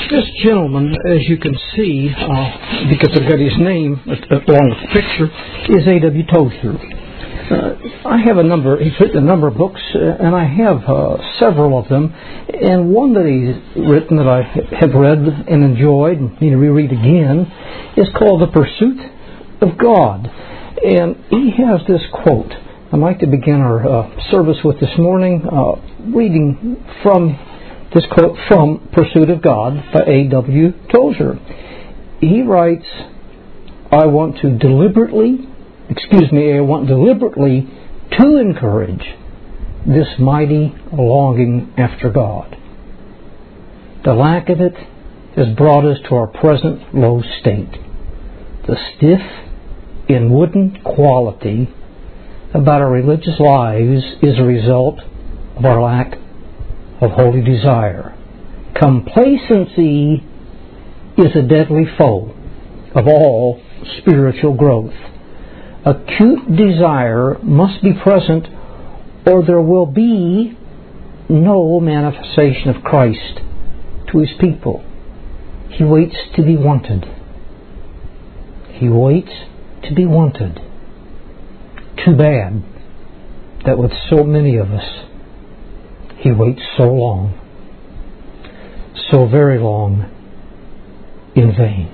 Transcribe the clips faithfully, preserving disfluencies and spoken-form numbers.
This gentleman, as you can see, uh, because I've got his name along with the picture, is A W Tozer. Uh, I have a number, he's written a number of books, uh, and I have uh, several of them, and one that he's written that I have read and enjoyed and need to reread again is called The Pursuit of God. And he has this quote I'd like to begin our uh, service with this morning, uh, reading from this quote from Pursuit of God by A W Tozer. He writes, I want to deliberately, excuse me, I want deliberately to encourage this mighty longing after God. The lack of it has brought us to our present low state. The stiff in wooden quality about our religious lives is a result of our lack of holy desire. Complacency is a deadly foe of all spiritual growth. Acute desire must be present, or there will be no manifestation of Christ to His people. He waits to be wanted. He waits to be wanted. Too bad that with so many of us, He waits so long, so very long, in vain.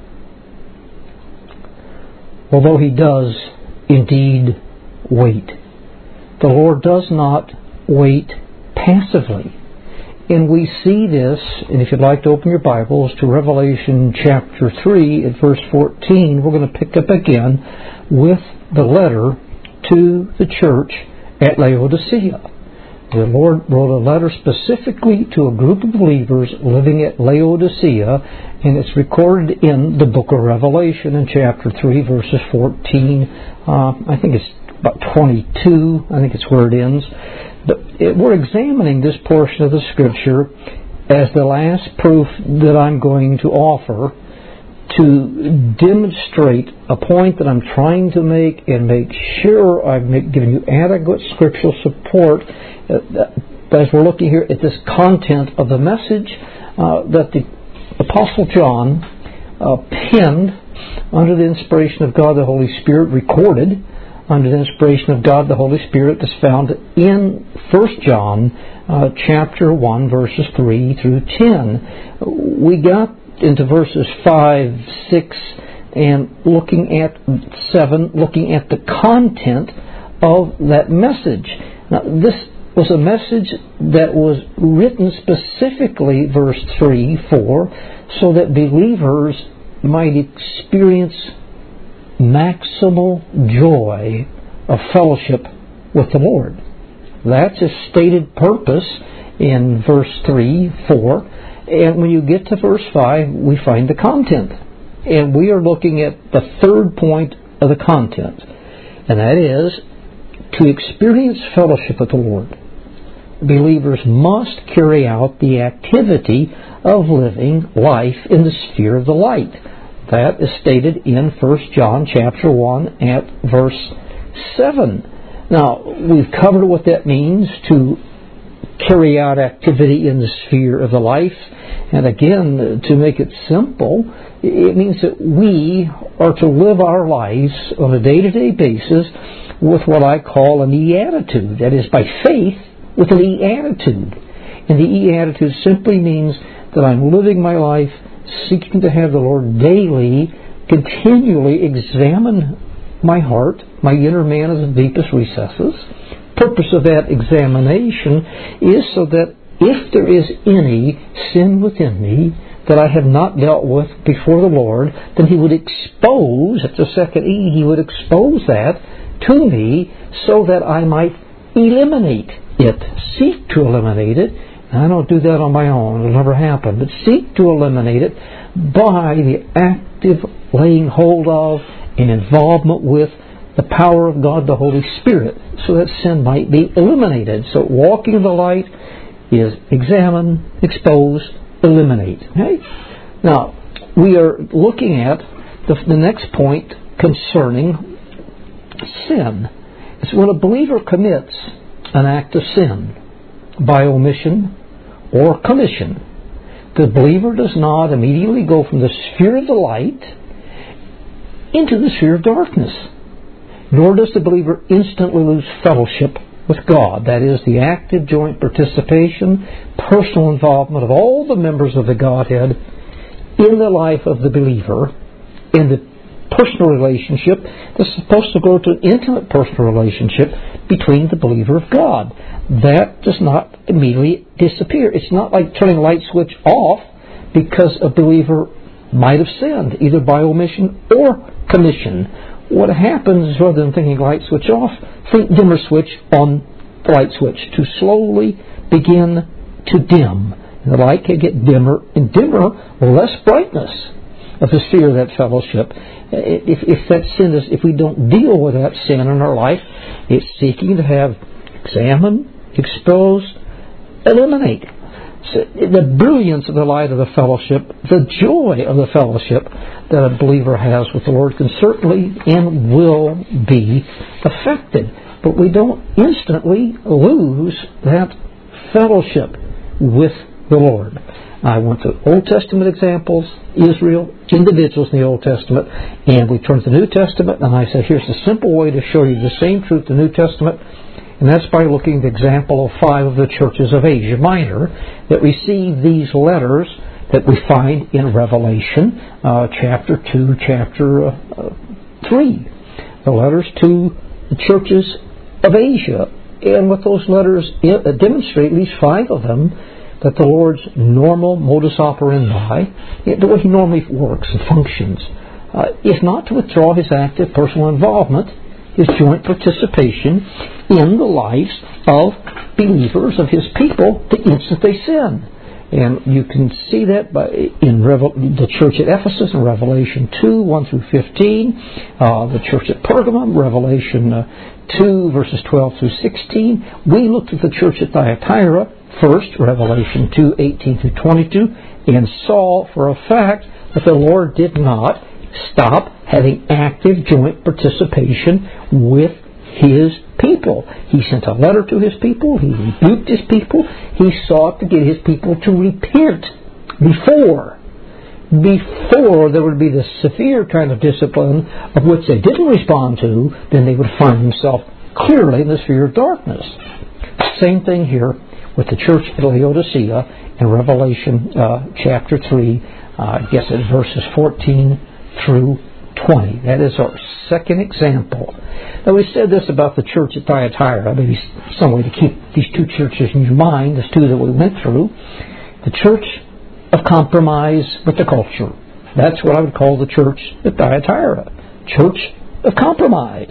Although He does indeed wait, the Lord does not wait passively. And we see this, and if you'd like to open your Bibles to Revelation chapter three at verse fourteen, we're going to pick up again with the letter to the church at Laodicea. The Lord wrote a letter specifically to a group of believers living at Laodicea, and it's recorded in the book of Revelation in chapter three, verses fourteen. Uh, I think it's about twenty-two. I think it's where it ends. But it, we're examining this portion of the Scripture as the last proof that I'm going to offer to demonstrate a point that I'm trying to make and make sure I've make, given you adequate scriptural support uh, as we're looking here at this content of the message uh, that the Apostle John uh, penned under the inspiration of God the Holy Spirit, recorded under the inspiration of God the Holy Spirit, that's found in First John uh, chapter one, verses three through ten. We got into verses five, six, and looking at seven, looking at the content of that message. Now, this was a message that was written specifically, verse three, four, so that believers might experience maximal joy of fellowship with the Lord. That's a stated purpose in verse three, four. And when you get to verse five, we find the content. And we are looking at the third point of the content. And that is, to experience fellowship with the Lord, believers must carry out the activity of living life in the sphere of the light. That is stated in First John chapter one at verse seven. Now, we've covered what that means, to carry out activity in the sphere of the life. And again, to make it simple, it means that we are to live our lives on a day-to-day basis with what I call an E-attitude. That is, by faith, with an E-attitude. And the E-attitude simply means that I'm living my life seeking to have the Lord daily, continually examine my heart, my inner man of the deepest recesses. Purpose of that examination is so that if there is any sin within me that I have not dealt with before the Lord, then He would expose, at the second E, He would expose that to me so that I might eliminate it, seek to eliminate it. And I don't do that on my own, it'll never happen, but seek to eliminate it by the active laying hold of and involvement with the power of God, the Holy Spirit, so that sin might be eliminated. So walking in the light is examine, expose, eliminate. Okay? Now, we are looking at the, the next point concerning sin. It's when a believer commits an act of sin by omission or commission, The believer does not immediately go from the sphere of the light into the sphere of darkness. Nor does the believer instantly lose fellowship with God. That is, the active joint participation, personal involvement of all the members of the Godhead in the life of the believer, in the personal relationship that's supposed to grow to an intimate personal relationship between the believer of God. That does not immediately disappear. It's not like turning a light switch off because a believer might have sinned, either by omission or commission. What happens is, rather than thinking light switch off, think dimmer switch on the light switch to slowly begin to dim. And the light can get dimmer and dimmer, less brightness of the sphere of that fellowship. If, if that sin is, if we don't deal with that sin in our life, it's seeking to have examine, expose, eliminate. So the brilliance of the light of the fellowship, the joy of the fellowship that a believer has with the Lord can certainly and will be affected. But we don't instantly lose that fellowship with the Lord. I went to Old Testament examples, Israel, individuals in the Old Testament, and we turned to the New Testament, and I said, here's a simple way to show you the same truth in the New Testament, and that's by looking at the example of five of the churches of Asia Minor that received these letters that we find in Revelation, uh, chapter two, chapter uh, three. The letters to the churches of Asia. And what those letters demonstrate, at least five of them, that the Lord's normal modus operandi, the way He normally works and functions, uh, is not to withdraw His active personal involvement, His joint participation in the lives of believers, of His people, the instant they sin. And you can see that by, in Revel, the church at Ephesus in Revelation two, one through fifteen, uh, the church at Pergamum, Revelation uh, two, verses twelve through sixteen. We looked at the church at Thyatira first, Revelation two, eighteen through twenty-two, and saw for a fact that the Lord did not stop having active joint participation with His people. He sent a letter to His people. He rebuked His people. He sought to get His people to repent before. Before there would be the severe kind of discipline of which they didn't respond to, then they would find themselves clearly in the sphere of darkness. Same thing here with the church at Laodicea in Revelation uh, chapter three, uh, I guess it's verses fourteen through twenty. That is our second example. Now, we said this about the church at Thyatira, maybe some way to keep these two churches in your mind, these two that we went through. The church of compromise with the culture. That's what I would call the church at Thyatira. Church of compromise.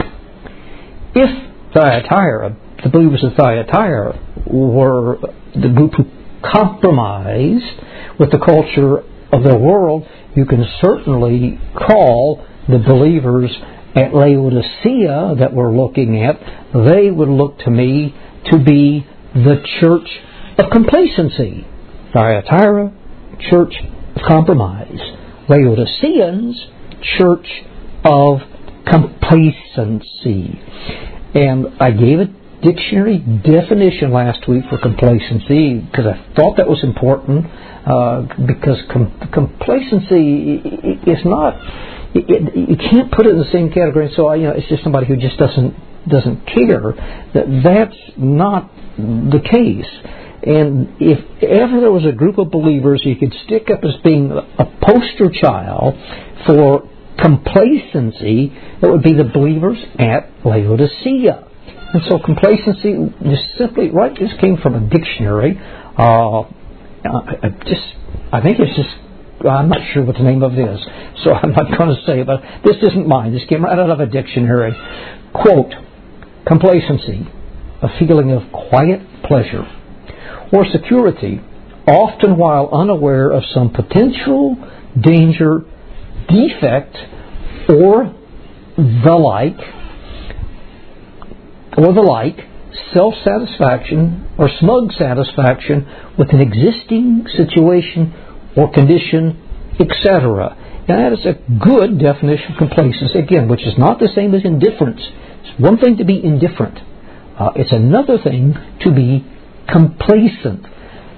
If Thyatira, the believers of Thyatira, were the group who compromised with the culture of the world, you can certainly call the believers at Laodicea that we're looking at, they would look to me to be the church of complacency. Thyatira, church of compromise. Laodiceans, church of complacency. And I gave a dictionary definition last week for complacency because I thought that was important. Uh, because com- complacency is not, it, it, you can't put it in the same category. So you know, it's just somebody who just doesn't doesn't care. That that's not the case. And if ever there was a group of believers you could stick up as being a poster child for complacency, it would be the believers at Laodicea. And so complacency just simply right just came from a dictionary. Uh, I just, I think it's just, I'm not sure what the name of it is, so I'm not going to say it, but this isn't mine. This came right out of a dictionary. Quote, complacency, a feeling of quiet pleasure or security, often while unaware of some potential danger, defect, or the like, or the like, self-satisfaction or smug satisfaction with an existing situation or condition, et cetera. And that is a good definition of complacency, again, which is not the same as indifference. It's one thing to be indifferent. Uh, it's another thing to be complacent.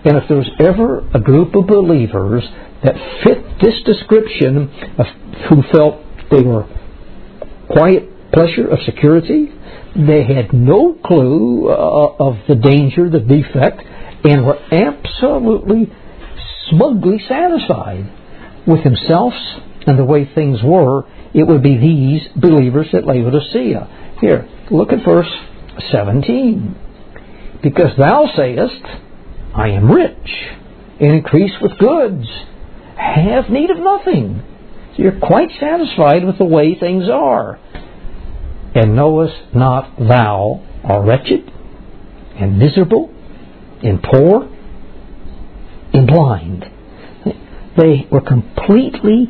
And if there was ever a group of believers that fit this description of who felt they were quiet pleasure of security, they had no clue uh, of the danger, the defect, and were absolutely smugly satisfied with themselves and the way things were, it would be these believers at Laodicea. Here, look at verse seventeen. Because thou sayest, I am rich, and increase with goods, have need of nothing. So you're quite satisfied with the way things are. And knowest not thou art wretched, and miserable, and poor, and blind. They were completely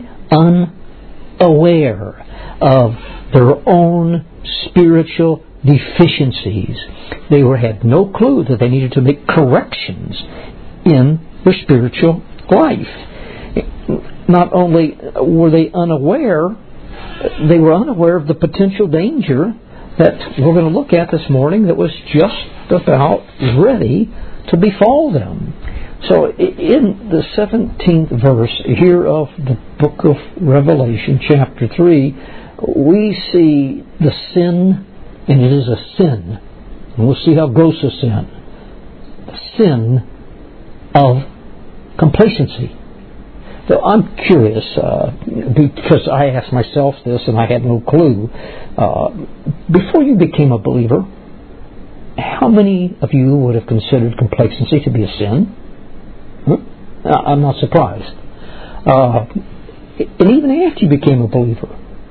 unaware of their own spiritual deficiencies. They were had no clue that they needed to make corrections in their spiritual life. Not only were they unaware, they were unaware of the potential danger that we're going to look at this morning that was just about ready to befall them. So in the seventeenth verse here of the book of Revelation, chapter three, we see the sin, and it is a sin. And we'll see how gross a sin. The sin of complacency. So I'm curious, uh, because I asked myself this and I had no clue. Uh, before you became a believer, how many of you would have considered complacency to be a sin? Hmm? I'm not surprised. Uh, and even after you became a believer,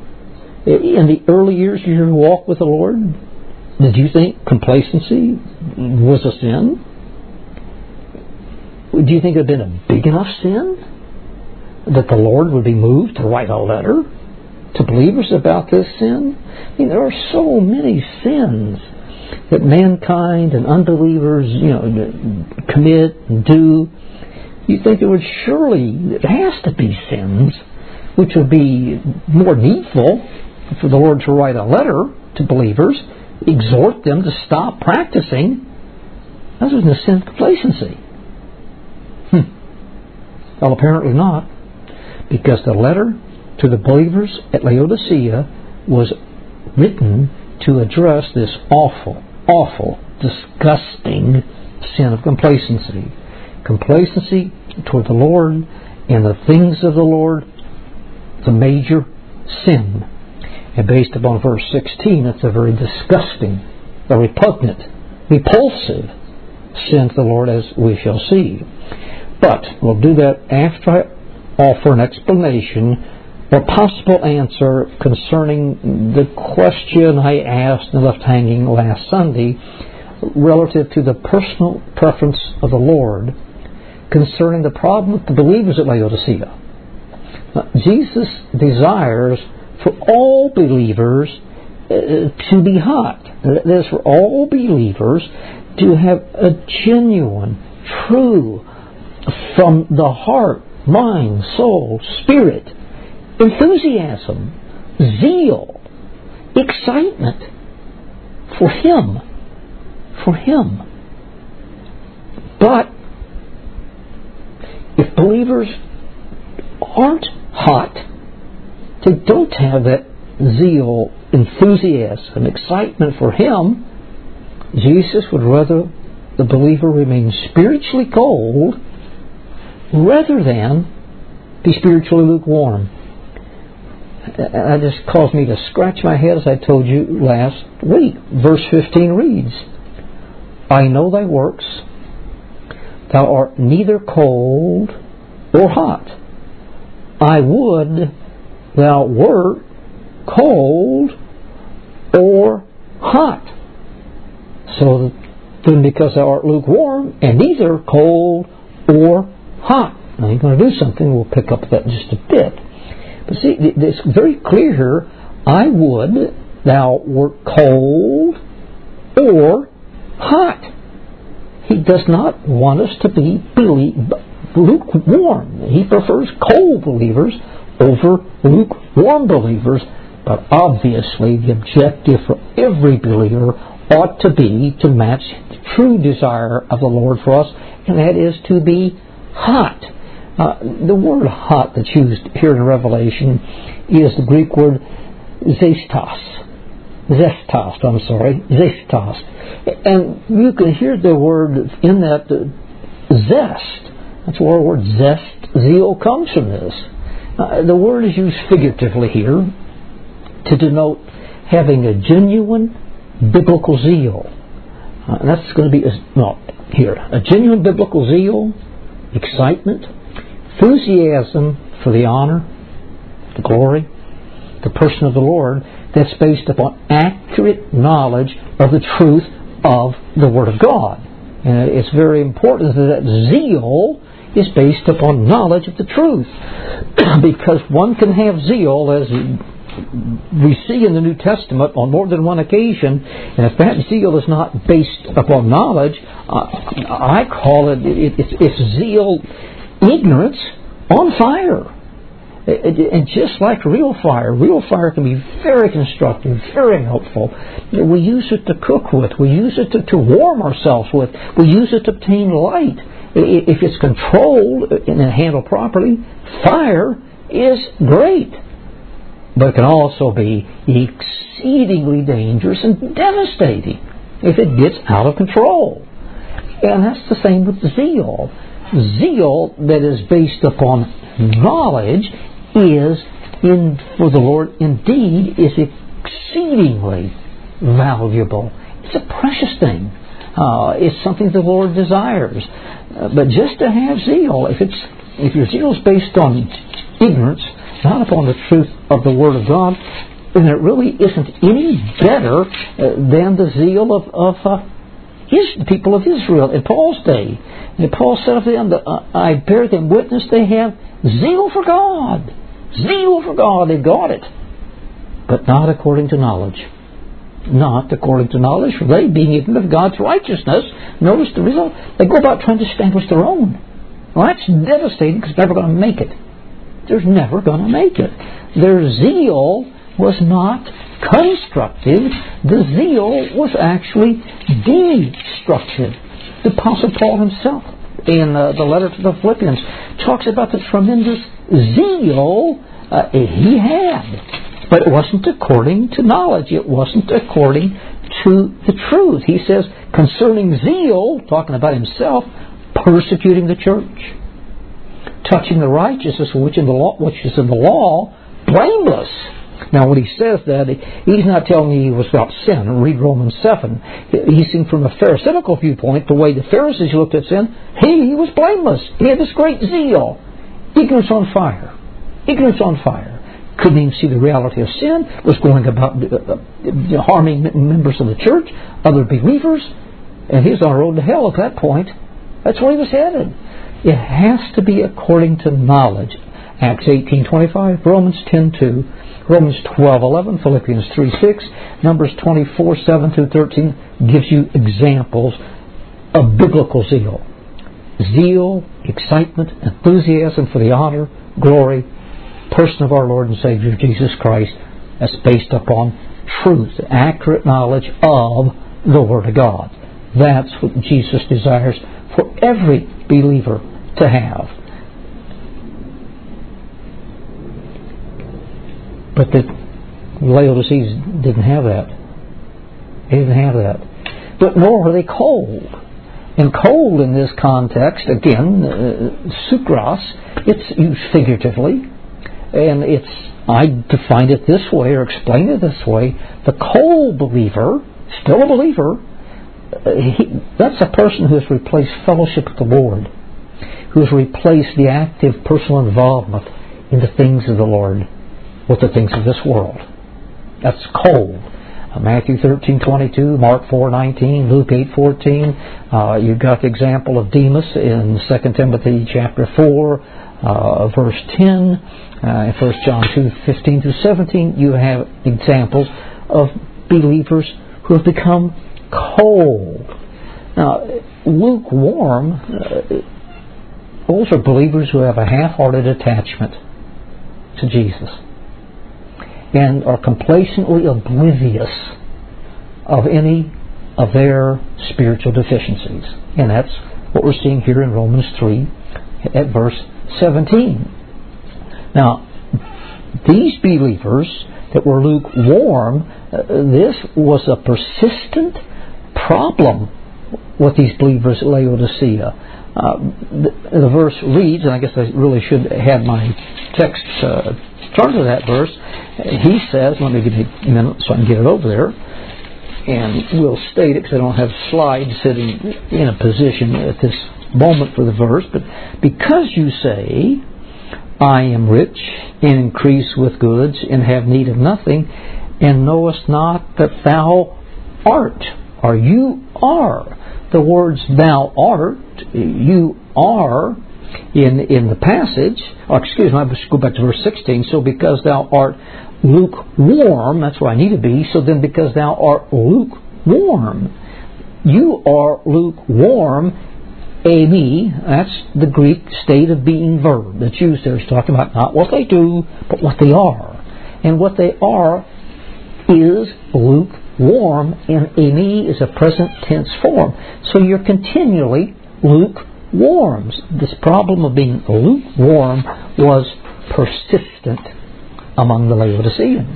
in the early years of your walk with the Lord, did you think complacency was a sin? Do you think it had been a big enough sin that the Lord would be moved to write a letter to believers about this sin? I mean, there are so many sins that mankind and unbelievers, you know, commit and do. You think it would surely, it has to be sins, which would be more needful for the Lord to write a letter to believers, exhort them to stop practicing, other than the sin of complacency. Hmm. Well, apparently not, because the letter to the believers at Laodicea was written to address this awful, awful, disgusting sin of complacency. Complacency toward the Lord and the things of the Lord, the major sin. And based upon verse sixteen, it's a very disgusting, a repugnant, repulsive sin to the Lord, as we shall see. But we'll do that after I offer an explanation or possible answer concerning the question I asked and left hanging last Sunday relative to the personal preference of the Lord concerning the problem with the believers at Laodicea. Now, Jesus desires for all believers uh, to be hot. That is, for all believers to have a genuine, true, from the heart, mind, soul, spirit, enthusiasm, zeal, excitement for Him. For Him. But if believers aren't hot, they don't have that zeal, enthusiasm, excitement for Him, Jesus would rather the believer remain spiritually cold rather than be spiritually lukewarm. That just caused me to scratch my head, as I told you last week. Verse fifteen reads, I know thy works, thou art neither cold or hot. I would thou wert cold or hot. So then, because thou art lukewarm and neither cold or hot. Now you're going to do something, we'll pick up that in just a bit. But see, it's very clear here, I would thou wert cold or hot. He does not want us to be lukewarm. He prefers cold believers over lukewarm believers. But obviously the objective for every believer ought to be to match the true desire of the Lord for us, and that is to be hot. Uh, the word hot that's used here in Revelation is the Greek word zestos. Zestos, I'm sorry, zestos. And you can hear the word in that uh, zest. That's where the word zest, zeal, comes from this. Uh, the word is used figuratively here to denote having a genuine biblical zeal. Uh, and that's going to be, no, here, a genuine biblical zeal, excitement, enthusiasm for the honor, the glory, the person of the Lord, that's based upon accurate knowledge of the truth of the Word of God. And it's very important that that zeal is based upon knowledge of the truth. Because one can have zeal, as we see in the New Testament on more than one occasion, and if that zeal is not based upon knowledge, uh, I call it, it it's, it's zeal ignorance on fire. And just like real fire, real fire can be very constructive, very helpful. We use it to cook with. We use it to, to warm ourselves with. We use it to obtain light. If it's controlled and handled properly, fire is great. But it can also be exceedingly dangerous and devastating if it gets out of control. And that's the same with zeal. Zeal that is based upon knowledge is, in for the Lord, indeed, is exceedingly valuable. It's a precious thing. Uh, it's something the Lord desires. Uh, but just to have zeal, if it's if your zeal is based on ignorance, not upon the truth of the Word of God, then it really isn't any better uh, than the zeal of, of uh, his, the people of Israel in Paul's day. And Paul said of them, that, uh, I bear them witness they have zeal for God. Zeal for God, they got it. But not according to knowledge. Not according to knowledge, for they, being ignorant of God's righteousness, notice the result, they go about trying to establish their own. Well, that's devastating because they're never going to make it. They're never going to make it. Their zeal was not constructive. The zeal was actually destructive. The Apostle Paul himself, in uh, the letter to the Philippians, talks about the tremendous zeal uh, he had. But it wasn't according to knowledge. It wasn't according to the truth. He says, concerning zeal, talking about himself, persecuting the church, touching the righteousness which, in the law, which is in the law, blameless. Now, when he says that, he's not telling you he was without sin. Read Romans seven. He's seen from a Pharisaical viewpoint, the way the Pharisees looked at sin, he, he was blameless. He had this great zeal. Ignorance on fire. Ignorance on fire. Couldn't even see the reality of sin. Was going about uh, harming members of the church, other believers. And he's on the road to hell at that point. That's where he was headed. It has to be according to knowledge. Acts eighteen twenty-five, Romans ten two, Romans twelve eleven, Philippians three six, Numbers twenty-four seven through thirteen gives you examples of biblical zeal. Zeal, excitement, enthusiasm for the honor, glory, person of our Lord and Savior Jesus Christ, that's based upon truth, accurate knowledge of the Word of God. That's what Jesus desires for every believer to have. But the Laodiceans didn't have that. They didn't have that. But nor were they cold. And cold in this context, again, uh, sukros, it's used figuratively. And it's, I define it this way or explain it this way. The cold believer, still a believer, uh, he, that's a person who has replaced fellowship with the Lord, who has replaced the active personal involvement in the things of the Lord with the things of this world. That's cold. Uh, Matthew thirteen twenty-two, Mark four nineteen, Luke eight fourteen. Uh, you've got the example of Demas in Second Timothy chapter four, uh, verse ten. Uh, in First John two fifteen through seventeen, you have examples of believers who have become cold. Now, lukewarm, uh, those are believers who have a half-hearted attachment to Jesus and are complacently oblivious of any of their spiritual deficiencies. And that's what we're seeing here in Romans three at verse seventeen. Now, these believers that were lukewarm, uh, this was a persistent problem with these believers at Laodicea. Uh, the, the verse reads, and I guess I really should have my text uh, turn to that verse. He says, let me give you a minute so I can get it over there, and we'll state it because I don't have slides sitting in a position at this moment for the verse. But because you say, I am rich and increase with goods and have need of nothing, and knowest not that thou art, or you are. The words thou art, you are, in in the passage, or excuse me, let's go back to verse sixteen. So because thou art lukewarm, that's where I need to be, so then because thou art lukewarm, you are lukewarm, ami, that's the Greek state of being verb that's used there. It's talking about not what they do, but what they are. And what they are is lukewarm, and ami is a present tense form. So you're continually lukewarm. This problem of being lukewarm was persistent among the Laodiceans.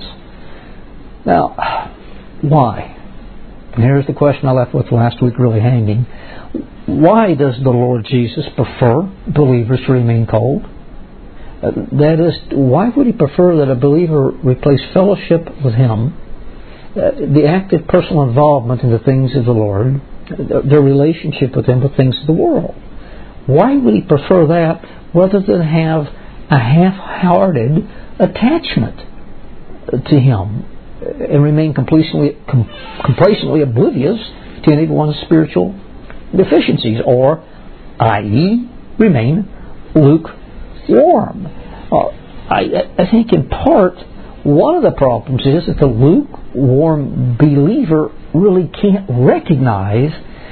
Now, why? And here's the question I left with last week really hanging. Why does the Lord Jesus prefer believers to remain cold? Uh, that is, why would He prefer that a believer replace fellowship with Him, uh, the active personal involvement in the things of the Lord, uh, their relationship with Him with things of the world? Why would He prefer that rather than have a half-hearted attachment to Him and remain complacently, com- complacently oblivious to any one's spiritual deficiencies, or that is remain lukewarm? Uh, I, I think in part one of the problems is that the lukewarm believer really can't recognize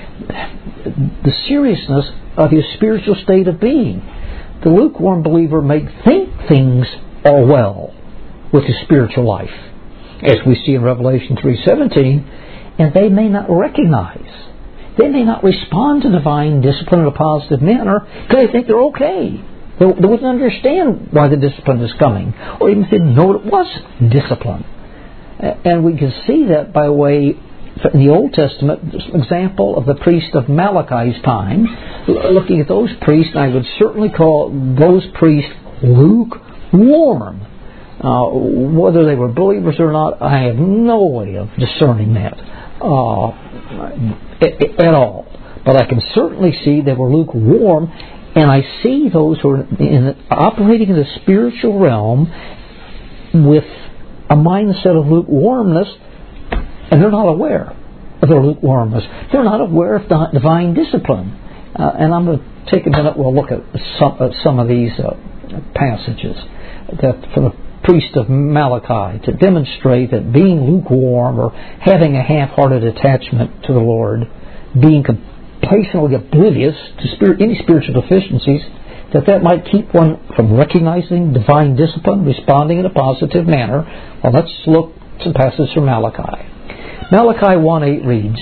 the seriousness of his spiritual state of being. The lukewarm believer may think things are well with his spiritual life, as we see in Revelation three seventeen, and they may not recognize. They may not respond to divine discipline in a positive manner because they think they're okay. They, they wouldn't understand why the discipline is coming, or even if they didn't know it was discipline. And we can see that by way, in the Old Testament, example of the priest of Malachi's time. Looking at those priests, I would certainly call those priests lukewarm. Uh, whether they were believers or not, I have no way of discerning that uh, at, at all. But I can certainly see they were lukewarm, and I see those who are in, operating in the spiritual realm with a mindset of lukewarmness, and they're not aware of their lukewarmness. They're not aware of the divine discipline. Uh, and I'm going to take a minute, we'll look at some, at some of these uh, passages that for the priest of Malachi to demonstrate that being lukewarm or having a half-hearted attachment to the Lord, being complacently oblivious to spirit, any spiritual deficiencies, that that might keep one from recognizing divine discipline, responding in a positive manner. Well, let's look at some passages from Malachi. Malachi one eight reads,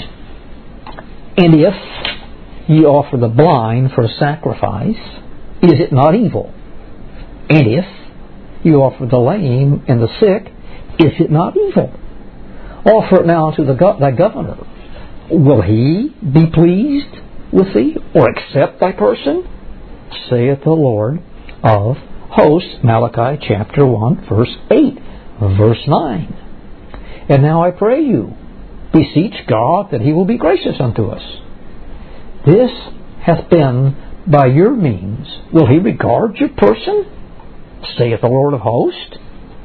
And if ye offer the blind for a sacrifice, is it not evil? And if you offer the lame and the sick, is it not evil? Offer it now to the go- thy governor. Will he be pleased with thee, or accept thy person? Saith the Lord of hosts. Malachi chapter one, verse eight, verse nine. And now I pray you, beseech God that He will be gracious unto us. This hath been by your means. Will He regard your person? Saith the Lord of hosts.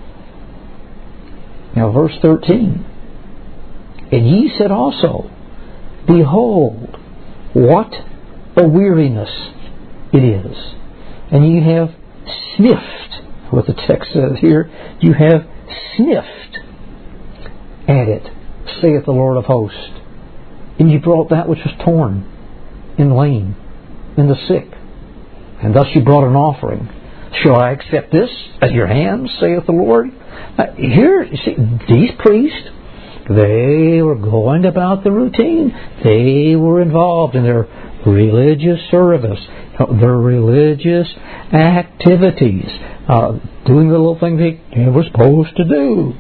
Now verse thirteen. And ye said also, Behold, what a weariness it is. And ye have sniffed, what the text says here, you have sniffed at it, saith the Lord of hosts. And ye brought that which was torn, and lame, and the sick. And thus ye brought an offering. Shall I accept this at your hands, saith the Lord? Now, here, you see, these priests, They were going about the routine. They were involved in their religious service, their religious activities, uh, doing the little things they, they were supposed to do.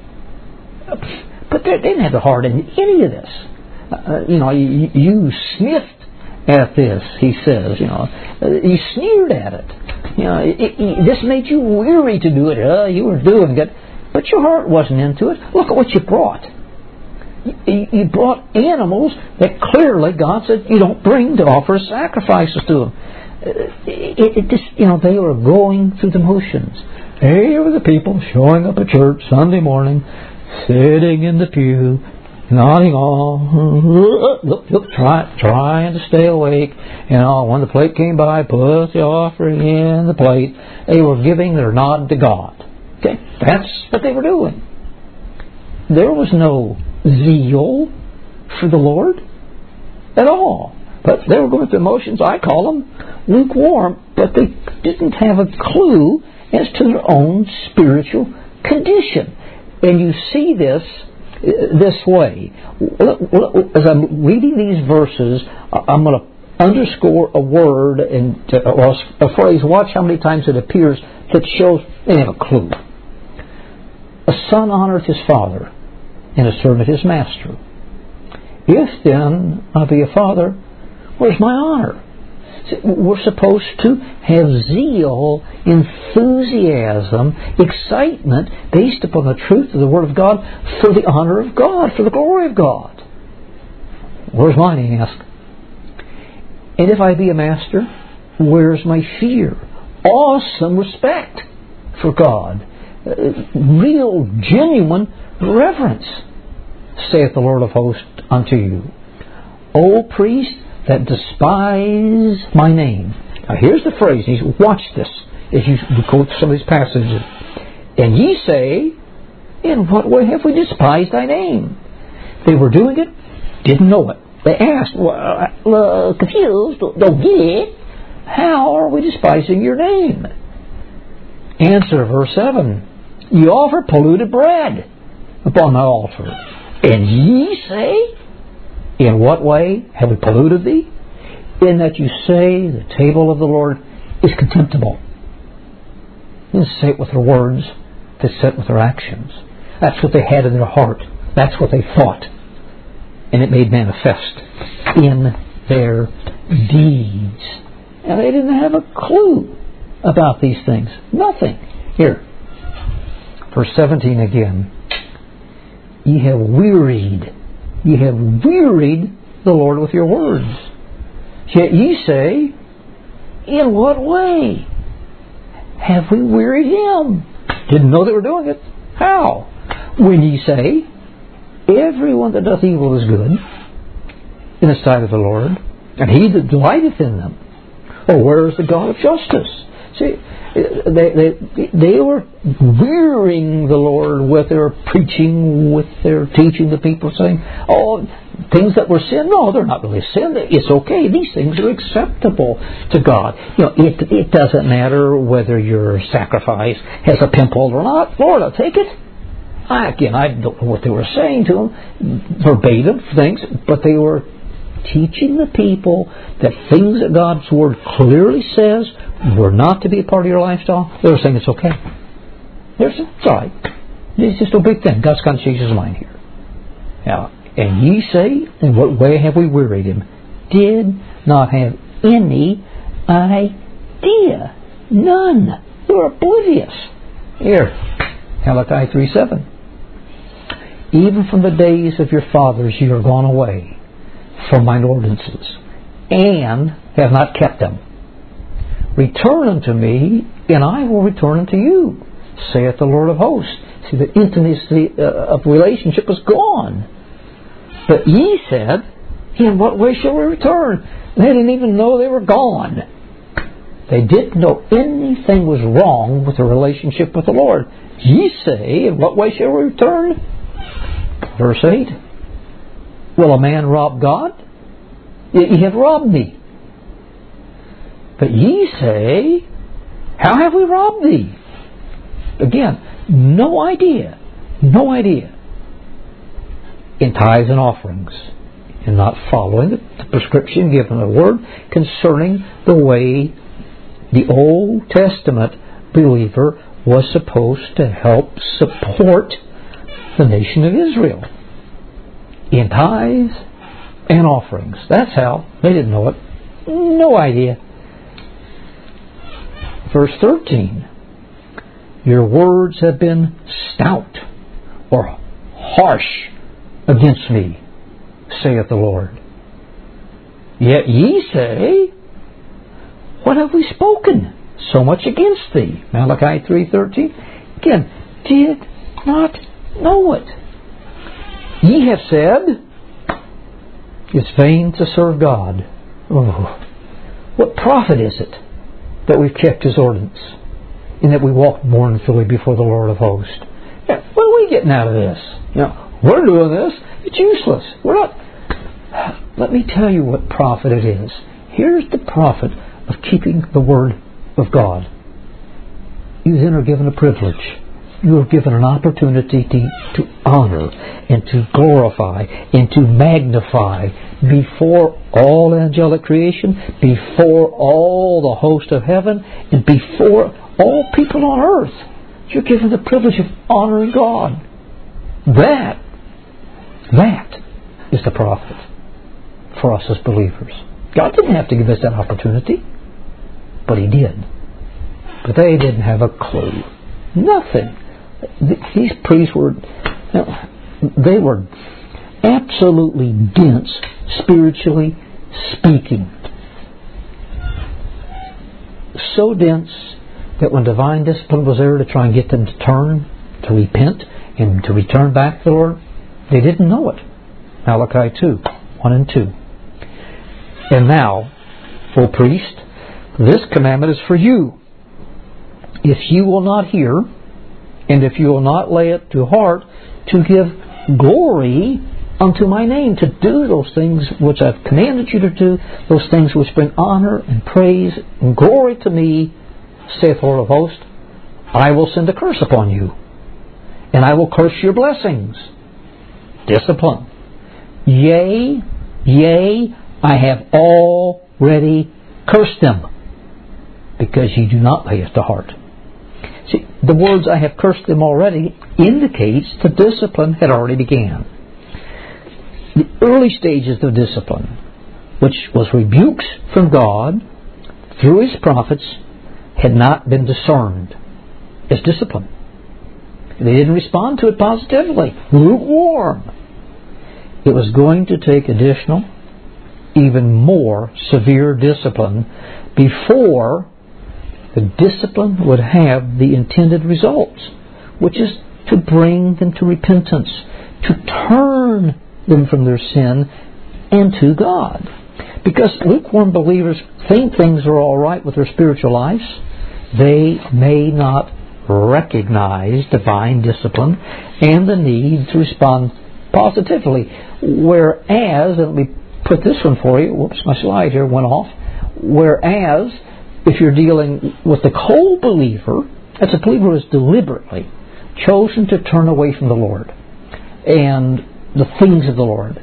But they didn't have the heart in any of this. Uh, you know, you, you sniffed at this, he says. You know, you sneered at it. You know, it, it, this made you weary to do it. Uh, you were doing it, but your heart wasn't into it. Look at what you brought. You, you brought animals that clearly God said you don't bring to offer sacrifices to them. It, it, it just, you know, they were going through the motions. Here were the people showing up at church Sunday morning, sitting in the pew, nodding off, look, look, try, trying to stay awake. You know, when the plate came by, put the offering in the plate. They were giving their nod to God. Okay, that's what they were doing. There was no zeal for the Lord at all. But they were going through motions. I call them lukewarm, but they didn't have a clue as to their own spiritual condition. And you see this this way. As I'm reading these verses, I'm going to underscore a word and or a phrase. Watch how many times it appears that shows they have a clue. A son honoreth his father, and a servant his master. If then I be a father, where's my honor? We're supposed to have zeal, enthusiasm, excitement based upon the truth of the Word of God for the honor of God, for the glory of God. Where's mine, he asked. And if I be a master, where's my fear? Awesome respect for God. Real, genuine reverence, saith the Lord of hosts unto you. O priest, that despise my name. Now here's the phrase. Watch this as you quote some of these passages. And ye say, in what way have we despised thy name? They were doing it, didn't know it. They asked, well, uh, confused, don't get it. How are we despising your name? Answer, verse seven. Ye offer polluted bread upon my altar. And ye say, in what way have we polluted thee? In that you say the table of the Lord is contemptible. They didn't say it with their words, they said it with their actions. That's what they had in their heart. That's what they thought. And it made manifest in their deeds. And they didn't have a clue about these things. Nothing. Here, verse seventeen again. Ye have wearied Ye have wearied the Lord with your words. Yet ye say, in what way have we wearied him? Didn't know they were doing it. How? When ye say, everyone that doth evil is good in the sight of the Lord, and he that delighteth in them. Oh, where is the God of justice? See, they, they, they were wearying the Lord with their preaching, with their teaching the people, saying, oh, things that were sin. No, they're not really sin. It's okay. These things are acceptable to God. You know, it, it doesn't matter whether your sacrifice has a pimple or not. Lord, I'll take it. I, again, I don't know what they were saying to them, verbatim things, but they were teaching the people that things that God's Word clearly says were not to be a part of your lifestyle. They were saying it's okay. There's, it's all right. It's just a big thing. God's going to change His mind here. Now, and ye say, in what way have we wearied Him? Did not have any idea. None. They were oblivious. Here, Malachi three seven. Even from the days of your fathers you are gone away from mine ordinances, and have not kept them. Return unto me, and I will return unto you, saith the Lord of hosts. See, the intimacy uh, of relationship is gone. But ye said, in what way shall we return? They didn't even know they were gone. They didn't know anything was wrong with the relationship with the Lord. Ye say, in what way shall we return? Verse eight. Will a man rob God? Ye have robbed me. But ye say, how have we robbed thee? Again, no idea. No idea. in tithes and offerings, and not following the prescription given in the Word concerning the way the Old Testament believer was supposed to help support the nation of Israel. In tithes and offerings. That's how. They didn't know it. No idea. Verse thirteen. Your words have been stout or harsh against me, saith the Lord. Yet ye say, what have we spoken so much against thee? Malachi three thirteen. Again, did not know it. Ye have said, it's vain to serve God. Oh, what profit is it that we've kept His ordinance, and that we walk mournfully before the Lord of hosts? Yeah, what are we getting out of this? You know, we're doing this. It's useless. We're not. Let me tell you what profit it is. Here's the profit of keeping the Word of God. You then are given a privilege. You are given an opportunity to, to honor and to glorify and to magnify before all angelic creation, before all the host of heaven, and before all people on earth. You're given the privilege of honoring God. That, that is the profit for us as believers. God didn't have to give us that opportunity, but He did. But they didn't have a clue. Nothing. These priests were, they were absolutely dense, spiritually speaking. So dense that when divine discipline was there to try and get them to turn, to repent, and to return back to the Lord, they didn't know it. Malachi two, one and two. And now, O priest, this commandment is for you. If you will not hear, and if you will not lay it to heart, to give glory unto my name, to do those things which I've commanded you to do, those things which bring honor and praise and glory to me, saith the Lord of hosts, I will send a curse upon you, and I will curse your blessings. Discipline. Yea, yea, I have already cursed them, because ye do not lay it to heart. See, the words I have cursed them already indicates the discipline had already began. The early stages of discipline, which was rebukes from God through His prophets, had not been discerned as discipline. They didn't respond to it positively. Lukewarm. It was going to take additional, even more severe discipline before the discipline would have the intended results, which is to bring them to repentance, to turn them from their sin and to God. Because lukewarm believers think things are all right with their spiritual lives, they may not recognize divine discipline and the need to respond positively. Whereas, and let me put this one for you, whoops, my slide here went off. Whereas, if you're dealing with the cold believer, that's a believer who has deliberately chosen to turn away from the Lord and the things of the Lord.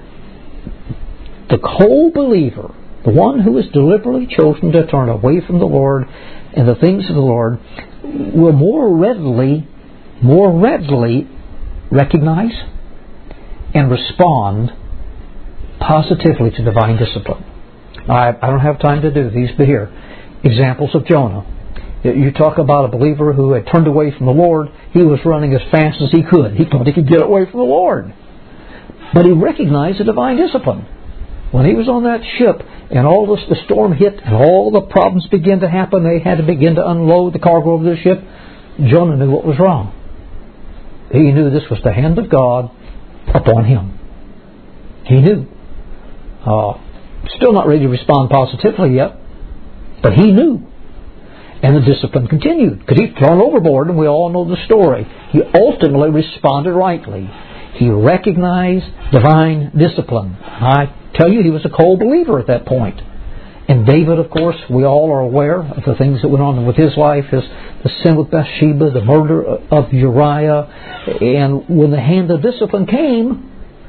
The cold believer, the one who has deliberately chosen to turn away from the Lord and the things of the Lord, will more readily, more readily recognize and respond positively to divine discipline. I, I don't have time to do these, but here, examples of Jonah. You talk about a believer who had turned away from the Lord. He was running as fast as he could. He thought he could get away from the Lord. But he recognized the divine discipline. When he was on that ship and all this, the storm hit and all the problems began to happen, they had to begin to unload the cargo of the ship, Jonah knew what was wrong. He knew this was the hand of God upon him. He knew. Uh, still not ready to respond positively yet, but he knew. And the discipline continued, because he'd thrown overboard, and we all know the story. He ultimately responded rightly. He recognized divine discipline. I tell you, he was a cold believer at that point. And David, of course, we all are aware of the things that went on with his life, his the sin with Bathsheba, the murder of Uriah. And when the hand of discipline came,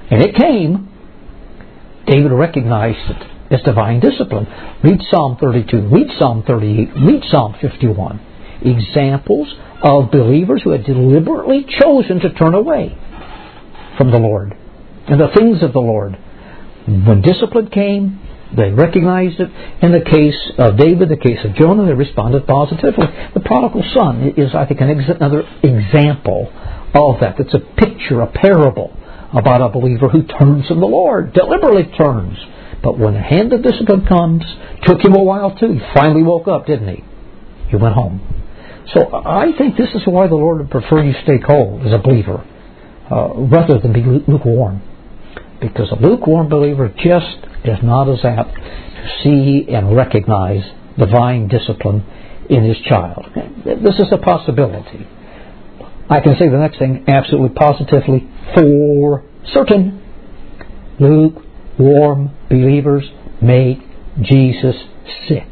And it came. David recognized it as divine discipline. Read Psalm thirty-two, read Psalm thirty-eight, read Psalm fifty-one. Examples of believers who had deliberately chosen to turn away from the Lord and the things of the Lord. When discipline came, they recognized it. In the case of David, the case of Jonah, they responded positively. The prodigal son is, I think, an ex- another example of that. It's a picture, a parable about a believer who turns from the Lord, deliberately turns. But when the hand of discipline comes, took him a while too. He finally woke up, didn't he? He went home. So I think this is why the Lord would prefer you stay cold as a believer, uh, rather than be lukewarm. Because a lukewarm believer just is not as apt to see and recognize divine discipline in his child. This is a possibility. I can say the next thing absolutely positively for certain. Lukewarm believers make Jesus sick.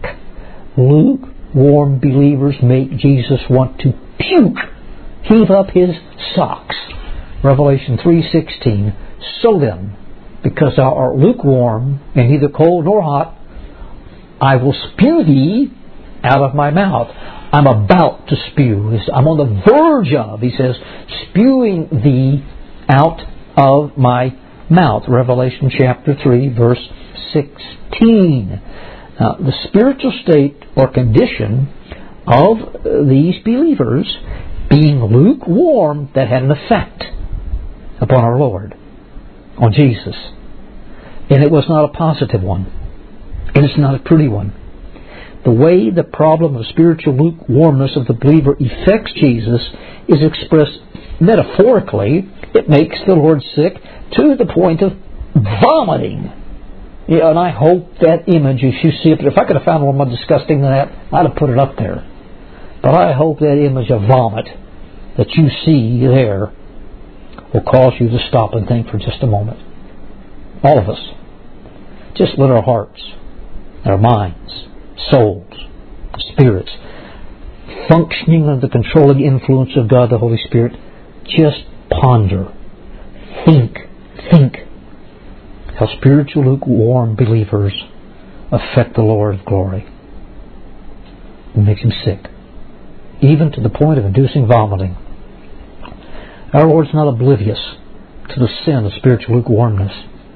Lukewarm believers make Jesus want to puke, heave up his socks. Revelation three sixteen. So then, because thou art lukewarm and neither cold nor hot, I will spew thee out of my mouth. I'm about to spew. I'm on the verge of, he says, spewing thee out of my mouth. Revelation chapter three, verse sixteen. Now, the spiritual state or condition of these believers being lukewarm, that had an effect upon our Lord, on Jesus. And it was not a positive one. And it's not a pretty one. The way the problem of spiritual lukewarmness of the believer affects Jesus is expressed metaphorically. It makes the Lord sick to the point of vomiting. Yeah, and I hope that image, if you see it, if I could have found one more disgusting than that, I'd have put it up there. But I hope that image of vomit that you see there will cause you to stop and think for just a moment. All of us. Just let our hearts, our minds, souls, spirits, functioning under the controlling influence of God the Holy Spirit, just ponder, think, think how spiritual lukewarm believers affect the Lord of glory. It makes him sick, even to the point of inducing vomiting. Our Lord's not oblivious to the sin of spiritual lukewarmness.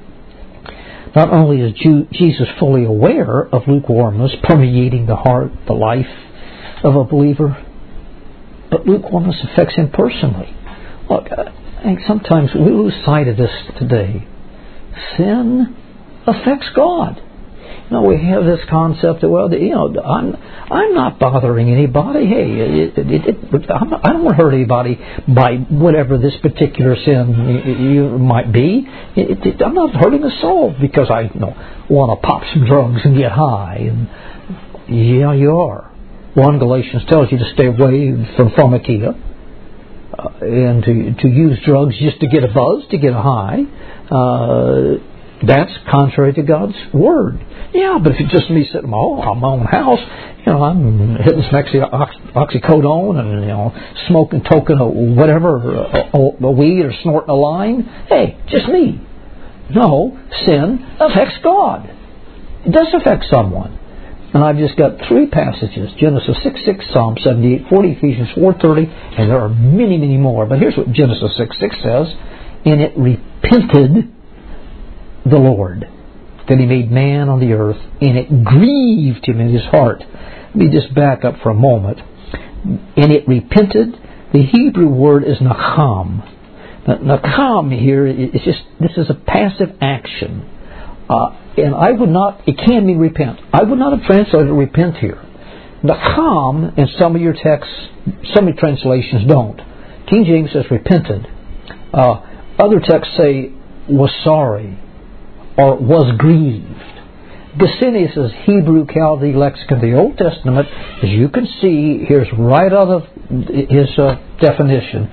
Not only is Jesus fully aware of lukewarmness permeating the heart, the life of a believer, but lukewarmness affects him personally. Look, I think sometimes we lose sight of this today. Sin affects God. You know, we have this concept that, well, you know, I'm I'm not bothering anybody. Hey, it, it, it, I'm not, I don't want to hurt anybody by whatever this particular sin you, you might be. It, it, I'm not hurting a soul because I you know, want to pop some drugs and get high. And yeah, you are. One Galatians tells you to stay away from pharmakia uh, and to to use drugs just to get a buzz, to get a high. Uh, That's contrary to God's Word. Yeah, but if it's just me sitting in my own, my own house, you know, I'm hitting some oxy, oxycodone and, you know, smoking token or whatever, a, a weed or snorting a line. Hey, just me. No, sin affects God. It does affect someone. And I've just got three passages, Genesis six six, Psalm seventy-eight forty, Ephesians four thirty, and there are many, many more. But here's what Genesis six six says. And it repented the Lord that he made man on the earth, and it grieved him in his heart. Let me just back up for a moment. And it repented. The Hebrew word is nacham. Now, nacham here is just, this is a passive action. Uh, and I would not, it can mean repent. I would not have translated repent here. Nacham, in some of your texts, some of your translations don't. King James says repented. Uh, other texts say was sorry, or was grieved. Gesenius' Hebrew Chaldee lexicon, the Old Testament, as you can see, here's right out of his uh, definition.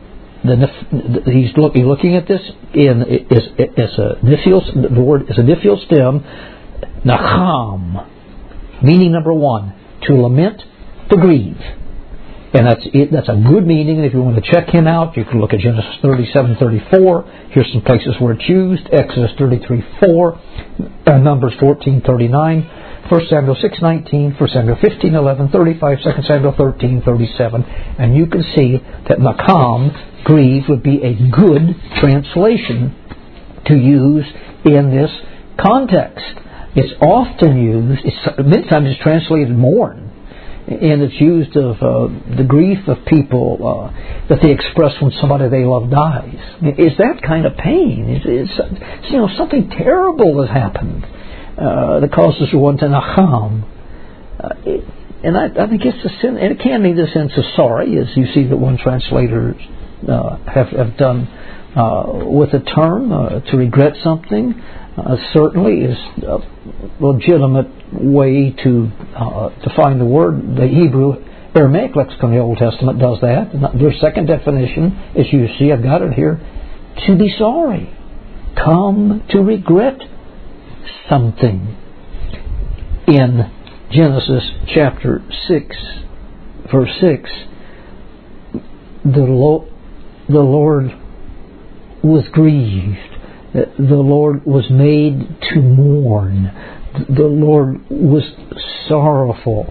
The, he's look, looking at this in is is a nifil. The word is a nifil stem, nacham, meaning number one, to lament, to grieve. And that's it. That's a good meaning. If you want to check him out, you can look at Genesis thirty-seven thirty-four. Here's some places where it's used. Exodus thirty-three four, uh, Numbers fourteen thirty-nine, First Samuel six nineteen, First Samuel fifteen eleven, thirty-five, Second Samuel thirteen thirty-seven. And you can see that nakam, grieve, would be a good translation to use in this context. It's often used, it's, many times it's translated mourn. And it's used of uh, the grief of people uh, that they express when somebody they love dies. It's that kind of pain. It's, it's, it's you know, something terrible has happened uh, that causes one to nacham. Uh, it, and I, I think it's the sin, and it can mean the sense of sorry, as you see that one translators uh, have, have done uh, with the term, uh, to regret something. Uh, certainly is a legitimate way to uh, to find the word. The Hebrew Aramaic lexicon of the Old Testament does that. Their second definition, as you see, I've got it here, to be sorry. Come to regret something. In Genesis chapter six, verse six, the, Lo- the Lord was grieved. The Lord was made to mourn. The Lord was sorrowful.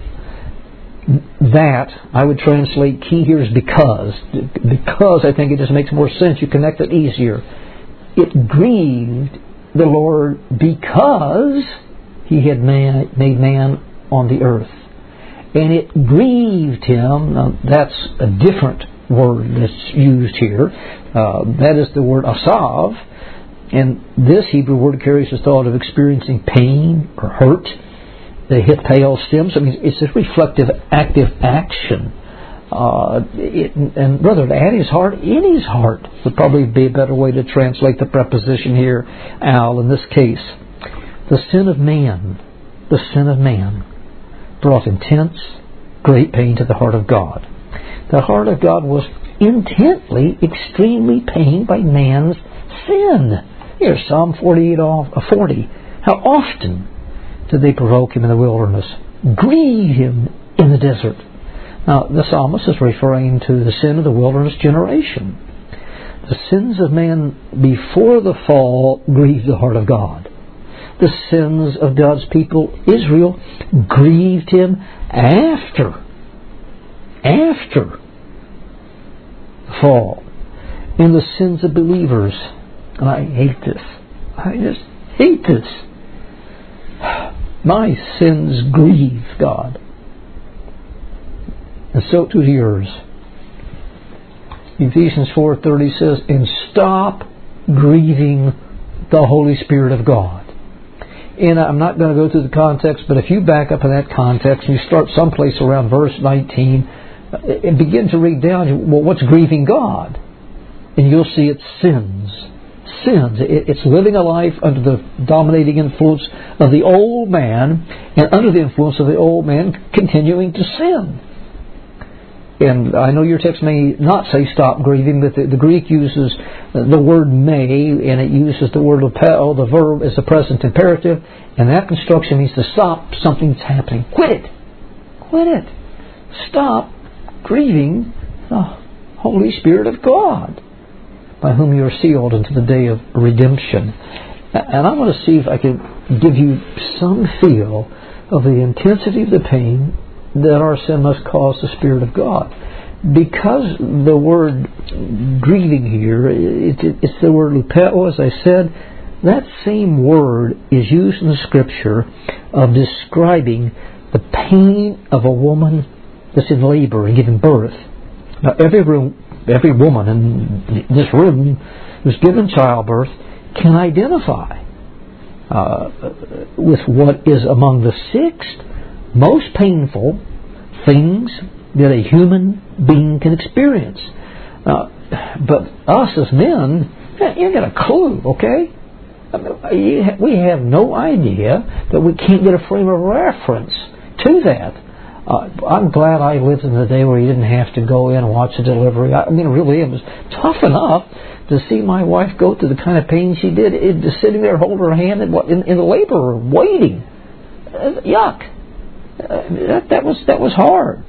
That, I would translate, key here is because. Because, I think it just makes more sense. You connect it easier. It grieved the Lord because He had man, made man on the earth. And it grieved Him. Now, that's a different word that's used here. Uh, that is the word asav. And this Hebrew word carries the thought of experiencing pain or hurt. The hippal stems. I mean, it's a reflective, active action. Uh, it, and brother, to add his heart in his heart would probably be a better way to translate the preposition here, Al, in this case. The sin of man, the sin of man, brought intense, great pain to the heart of God. The heart of God was intently, extremely pained by man's sin. Here's Psalm forty-eight, forty. How often did they provoke him in the wilderness, grieve him in the desert? Now, the psalmist is referring to the sin of the wilderness generation. The sins of man before the fall grieved the heart of God. The sins of God's people, Israel, grieved Him after, after the fall. And the sins of believers, and I hate this. I just hate this. My sins grieve God. And so do yours. Ephesians four thirty says, and stop grieving the Holy Spirit of God. And I'm not going to go through the context, but if you back up in that context and you start someplace around verse nineteen and begin to read down, well, what's grieving God? And you'll see it's sins. Sins. It's living a life under the dominating influence of the old man, and under the influence of the old man continuing to sin. And I know your text may not say stop grieving, but the, the Greek uses the word may, and it uses the word lepeo, the verb, as the present imperative, and that construction means to stop something that's happening. Quit it. Quit it. Stop grieving the Holy Spirit of God, by whom you are sealed unto the day of redemption. And I want to see if I can give you some feel of the intensity of the pain that our sin must cause the Spirit of God. Because the word grieving here, it, it, it's the word lupeo, as I said, that same word is used in the Scripture of describing the pain of a woman that's in labor and giving birth. Now, every room, every woman in this room who's given childbirth can identify uh, with what is among the six most painful things that a human being can experience. Uh, but us as men, you got a clue, okay? I mean, we have no idea that we can't get a frame of reference to that. Uh, I'm glad I lived in the day where you didn't have to go in and watch the delivery. I mean, really, it was tough enough to see my wife go through the kind of pain she did, it, just sitting there holding her hand in, in, in the labor room, waiting. Uh, yuck. Uh, that, that was that was hard.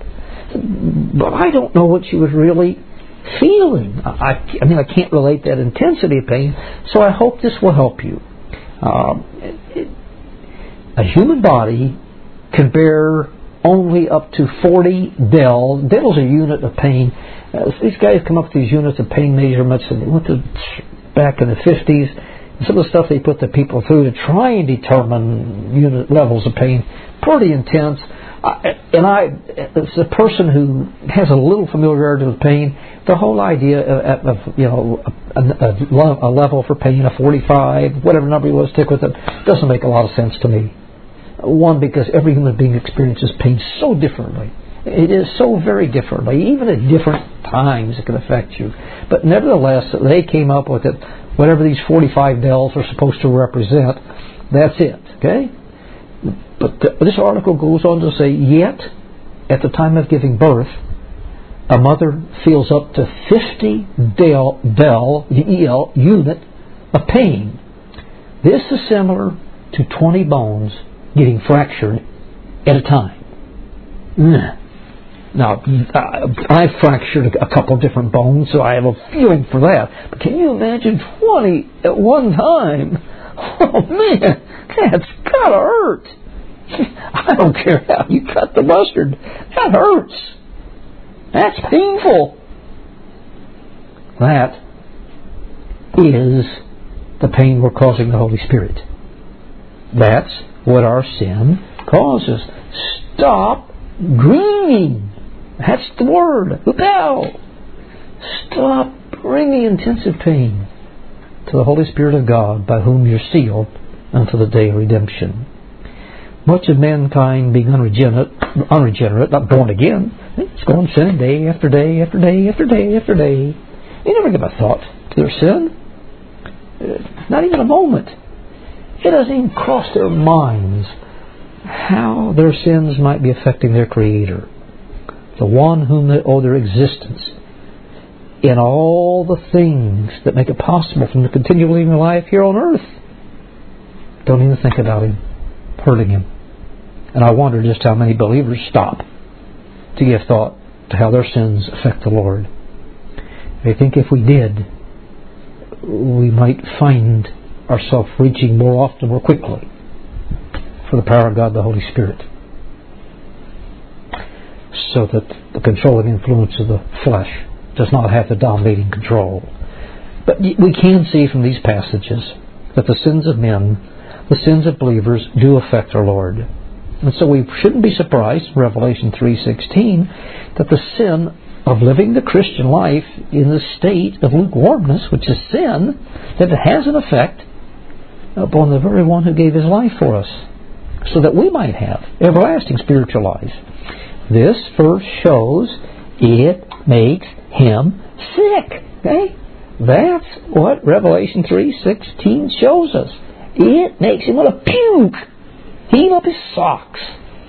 But I don't know what she was really feeling. I, I mean, I can't relate that intensity of pain, so I hope this will help you. Um, it, a human body can bear only up to forty Dell. Dell is a unit of pain. Uh, these guys come up with these units of pain measurements, and they went to back in the fifties. Some of the stuff they put the people through to try and determine unit levels of pain, pretty intense. I, and I, as a person who has a little familiarity with pain, the whole idea of, of you know a, a, a level for pain, a forty-five, whatever number you want to stick with it, doesn't make a lot of sense to me. One, because every human being experiences pain so differently. It is so very differently. Even at different times it can affect you. But nevertheless, they came up with it. Whatever these forty-five Dells are supposed to represent, that's it. Okay? But th- this article goes on to say, yet, at the time of giving birth, a mother feels up to fifty Dell, Dell, D E L, unit of pain. This is similar to twenty bones getting fractured at a time. Now, I've fractured a couple of different bones, so I have a feeling for that. But can you imagine twenty at one time? Oh, man, that's gotta hurt. I don't care how you cut the mustard. That hurts. That's painful. That is the pain we're causing the Holy Spirit. That's what our sin causes. Stop grieving. That's the word. Hupel. Stop bringing intensive pain to the Holy Spirit of God, by whom you're sealed until the day of redemption. Much of mankind being unregenerate, unregenerate, not born again, it's going sinning day after day after day after day after day. They never give a thought to their sin. Not even a moment. It doesn't even cross their minds how their sins might be affecting their Creator, the one whom they owe their existence, in all the things that make it possible for them to continue living life here on earth. Don't even think about Him, hurting Him. And I wonder just how many believers stop to give thought to how their sins affect the Lord. I think if we did, we might find ourselves reaching more often, more quickly for the power of God, the Holy Spirit, so that the controlling influence of the flesh does not have the dominating control. But we can see from these passages that the sins of men, the sins of believers, do affect our Lord. And so we shouldn't be surprised in Revelation three sixteen that the sin of living the Christian life in the state of lukewarmness, which is sin, that it has an effect upon the very one who gave His life for us, so that we might have everlasting spiritual life. This verse shows it makes Him sick. Okay? That's what Revelation three sixteen shows us. It makes Him want to puke. Heave up his socks.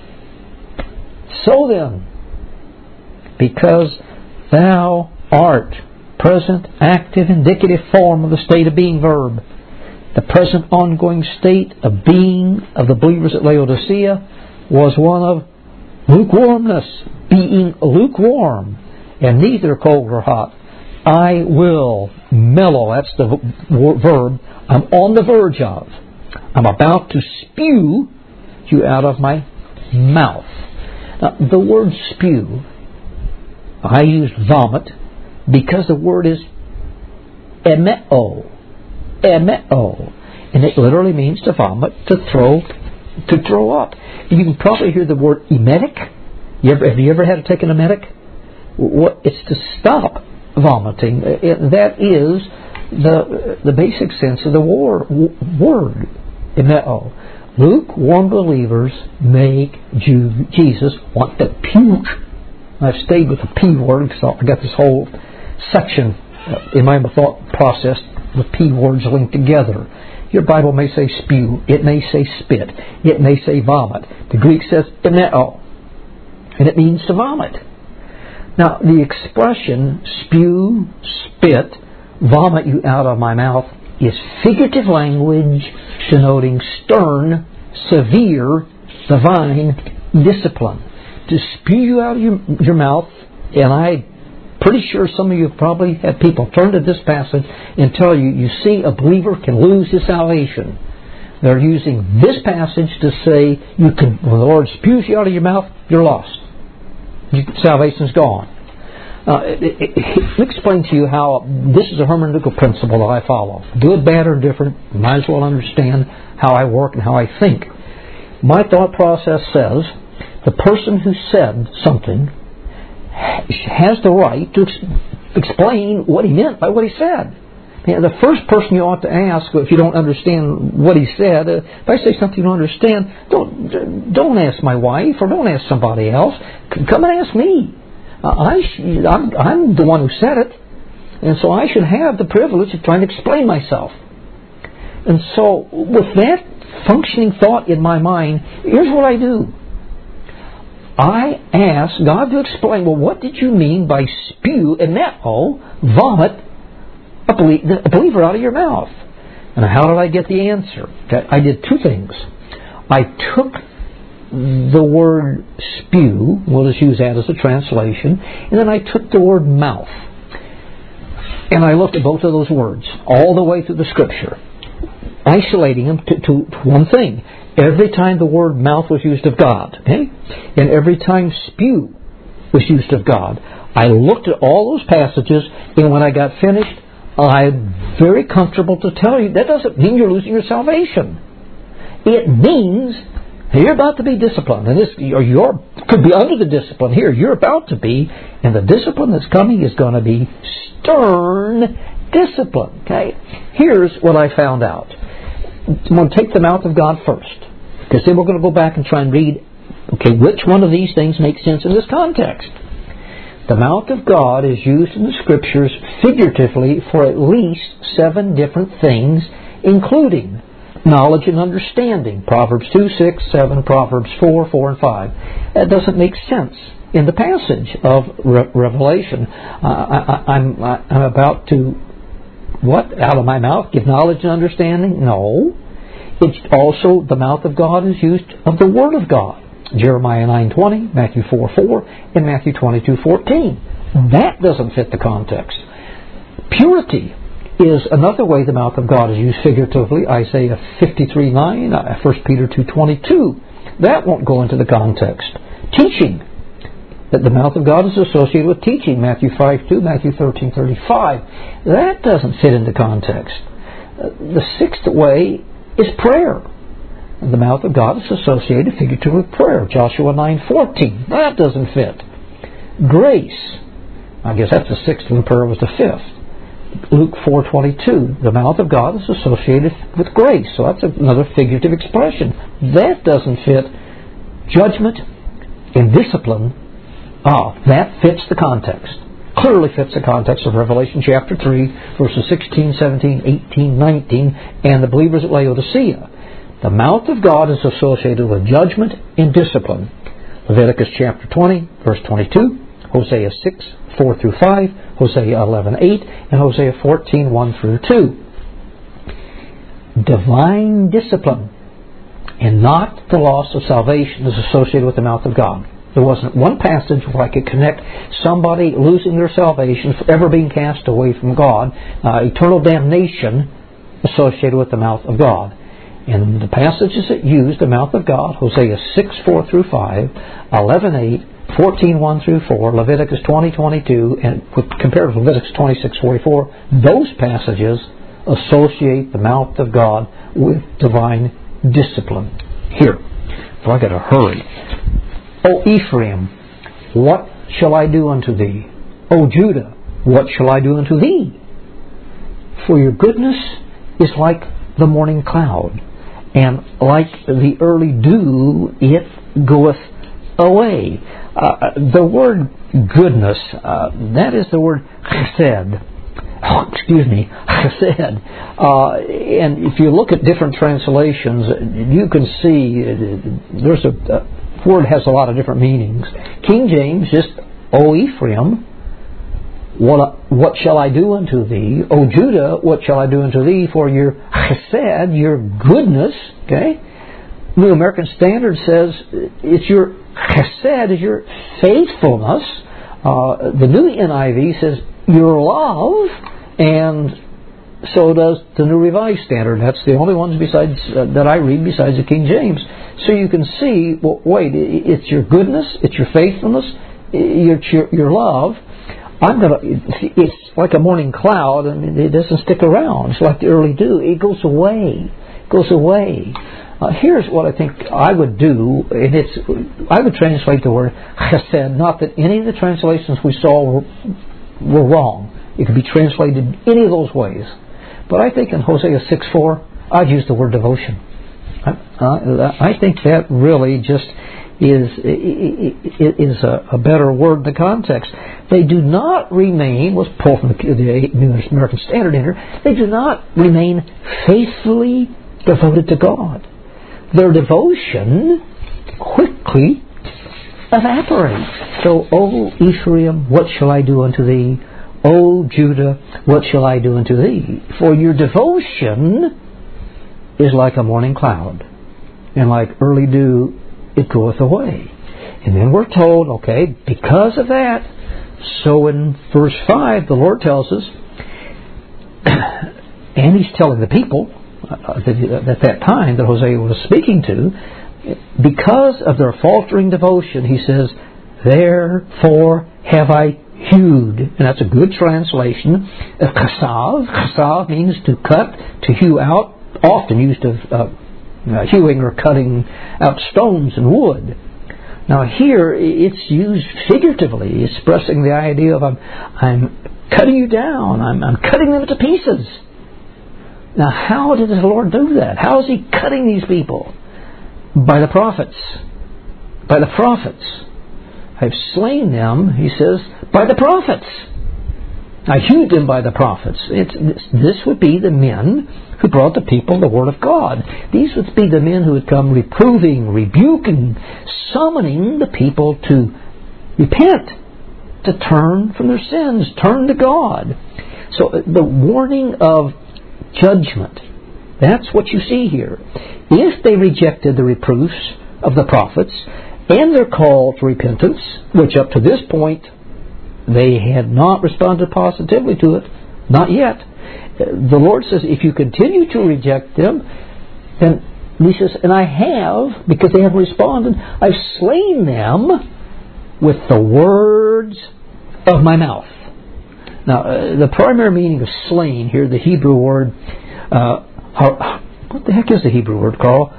So then, because thou art, present, active, indicative form of the state of being verb, the present ongoing state of being of the believers at Laodicea was one of lukewarmness, being lukewarm, and neither cold or hot. I will mellow, that's the verb, I'm on the verge of. I'm about to spew you out of my mouth. Now, the word spew, I used vomit because the word is emeo. Emeo. And it literally means to vomit, to throw, to throw up. You can probably hear the word emetic. You ever, have you ever had to take an emetic? What, it's to stop vomiting. It, that is the the basic sense of the war, w- word, emeo. Lukewarm believers make Jew, Jesus want to puke. I've stayed with the P word because I got this whole section in my thought process with P words linked together. Your Bible may say spew, it may say spit, it may say vomit. The Greek says emeo, and it means to vomit. Now, the expression spew, spit, vomit you out of my mouth is figurative language denoting stern, severe, divine discipline. to spew you out of your, your mouth, and I'm pretty sure some of you have probably had people turn to this passage and tell you, you see, a believer can lose his salvation. They're using this passage to say, you can, when the Lord spews you out of your mouth, you're lost. Your salvation's gone. Uh, it, it, it, let me explain to you how this is a hermeneutical principle that I follow. Good, bad, or different, might as well understand how I work and how I think. My thought process says the person who said something has the right to ex- explain what he meant by what he said. And the first person you ought to ask, if you don't understand what he said, uh, if I say something you don't understand, don't don't ask my wife or don't ask somebody else. Come and ask me. Uh, I sh- I'm, I'm the one who said it, and so I should have the privilege of trying to explain myself. And so, with that functioning thought in my mind, here's what I do. I ask God to explain, well, what did you mean by spew, emetho, vomit, a, belie- a believer out of your mouth? And how did I get the answer? Okay, I did two things. I took the word spew, we'll just use that as a translation, and then I took the word mouth. And I looked at both of those words, all the way through the Scripture, isolating them to, to, to one thing. Every time the word mouth was used of God, okay? And every time spew was used of God, I looked at all those passages, and when I got finished, I'm very comfortable to tell you that doesn't mean you're losing your salvation. It means you're about to be disciplined, and this or you could be under the discipline here. You're about to be, and the discipline that's coming is going to be stern discipline. Okay, here's what I found out. I'm going to take the mouth of God first, because then we're going to go back and try and read. Okay, which one of these things makes sense in this context? The mouth of God is used in the Scriptures figuratively for at least seven different things, including knowledge and understanding. Proverbs two, six, seven, Proverbs four, four, and five. That doesn't make sense in the passage of Re- Revelation. Uh, I, I, I'm, I, I'm about to, what? Out of my mouth give knowledge and understanding? No. It's also, the mouth of God is used of the Word of God. Jeremiah nine twenty, Matthew four four, and Matthew twenty-two fourteen. That doesn't fit the context. Purity is another way the mouth of God is used figuratively. Isaiah fifty-three nine, First Peter two twenty-two. That won't go into the context. Teaching, that the mouth of God is associated with teaching. Matthew five two, Matthew thirteen thirty-five. That doesn't fit into context. The sixth way is prayer. The mouth of God is associated figuratively with prayer. Joshua nine fourteen. That doesn't fit. Grace. I guess that's the sixth and prayer was the fifth. Luke four twenty-two. The mouth of God is associated with grace. So that's another figurative expression. That doesn't fit. Judgment and discipline. Ah, that fits the context. Clearly fits the context of Revelation chapter three, verses sixteen, seventeen, eighteen, nineteen, and the believers at Laodicea. The mouth of God is associated with judgment and discipline. Leviticus chapter twenty, verse twenty-two, Hosea six, four through five, Hosea eleven, eight, and Hosea fourteen, one through two. Divine discipline and not the loss of salvation is associated with the mouth of God. There wasn't one passage where I could connect somebody losing their salvation, forever being cast away from God, uh, eternal damnation associated with the mouth of God. And the passages that use the mouth of God, Hosea six, four through five, eleven, eight, fourteen, one through four, Leviticus twenty, twenty-two, and compared with Leviticus twenty-six, forty-four, those passages associate the mouth of God with divine discipline. Here, so I got to hurry. O Ephraim, what shall I do unto thee? O Judah, what shall I do unto thee? For your goodness is like the morning cloud, and like the early dew it goeth away. Uh, the word goodness, uh, that is the word chesed. Oh, excuse me, chesed. Uh, and if you look at different translations, you can see uh, there's a, a word has a lot of different meanings. King James, just, O Ephraim, what, what shall I do unto thee? O Judah, what shall I do unto thee? For your chesed, your goodness, okay, New American Standard says it's your chesed, is your faithfulness. Uh, the New N I V says your love, and so does the New Revised Standard. That's the only ones besides uh, that I read besides the King James. So you can see, well, wait, it's your goodness, it's your faithfulness, it's your, your love. I'm gonna. It's like a morning cloud. I mean, it doesn't stick around. It's like the early dew. It goes away. It goes away. Uh, here's what I think I would do, and it's I would translate the word chesed. Not that any of the translations we saw were, were wrong. It could be translated any of those ways. But I think in Hosea six four, I'd use the word devotion. I, uh, I think that really just is is a, a better word in the context. They do not remain, let's pull from the, the New American Standard in here, they do not remain faithfully devoted to God. Their devotion quickly evaporates. So, O Ephraim, what shall I do unto thee? O Judah, what shall I do unto thee? For your devotion is like a morning cloud, and like early dew it goeth away. And then we're told, okay, because of that, so in verse five, the Lord tells us, and He's telling the people uh, that at that time that Hosea was speaking to, because of their faltering devotion, He says, therefore have I hewed, and that's a good translation of chasav. Chasav means to cut, to hew out, often used of uh, uh, hewing or cutting out stones and wood. Now here it's used figuratively, expressing the idea of I'm, I'm cutting you down, I'm, I'm cutting them to pieces. Now how did the Lord do that? How is He cutting these people? By the prophets. By the prophets. I've slain them, He says, by the prophets. I hewed them by the prophets. It's, this would be the men who brought the people the Word of God. These would be the men who would come reproving, rebuking, summoning the people to repent, to turn from their sins, turn to God. So the warning of judgment, that's what you see here. If they rejected the reproofs of the prophets and their call to repentance, which up to this point they had not responded positively to it, not yet. The Lord says, if you continue to reject them, then He says, and I have, because they have responded, I've slain them with the words of my mouth. Now, uh, the primary meaning of slain here, the Hebrew word, uh, har- what the heck is the Hebrew word, Carl?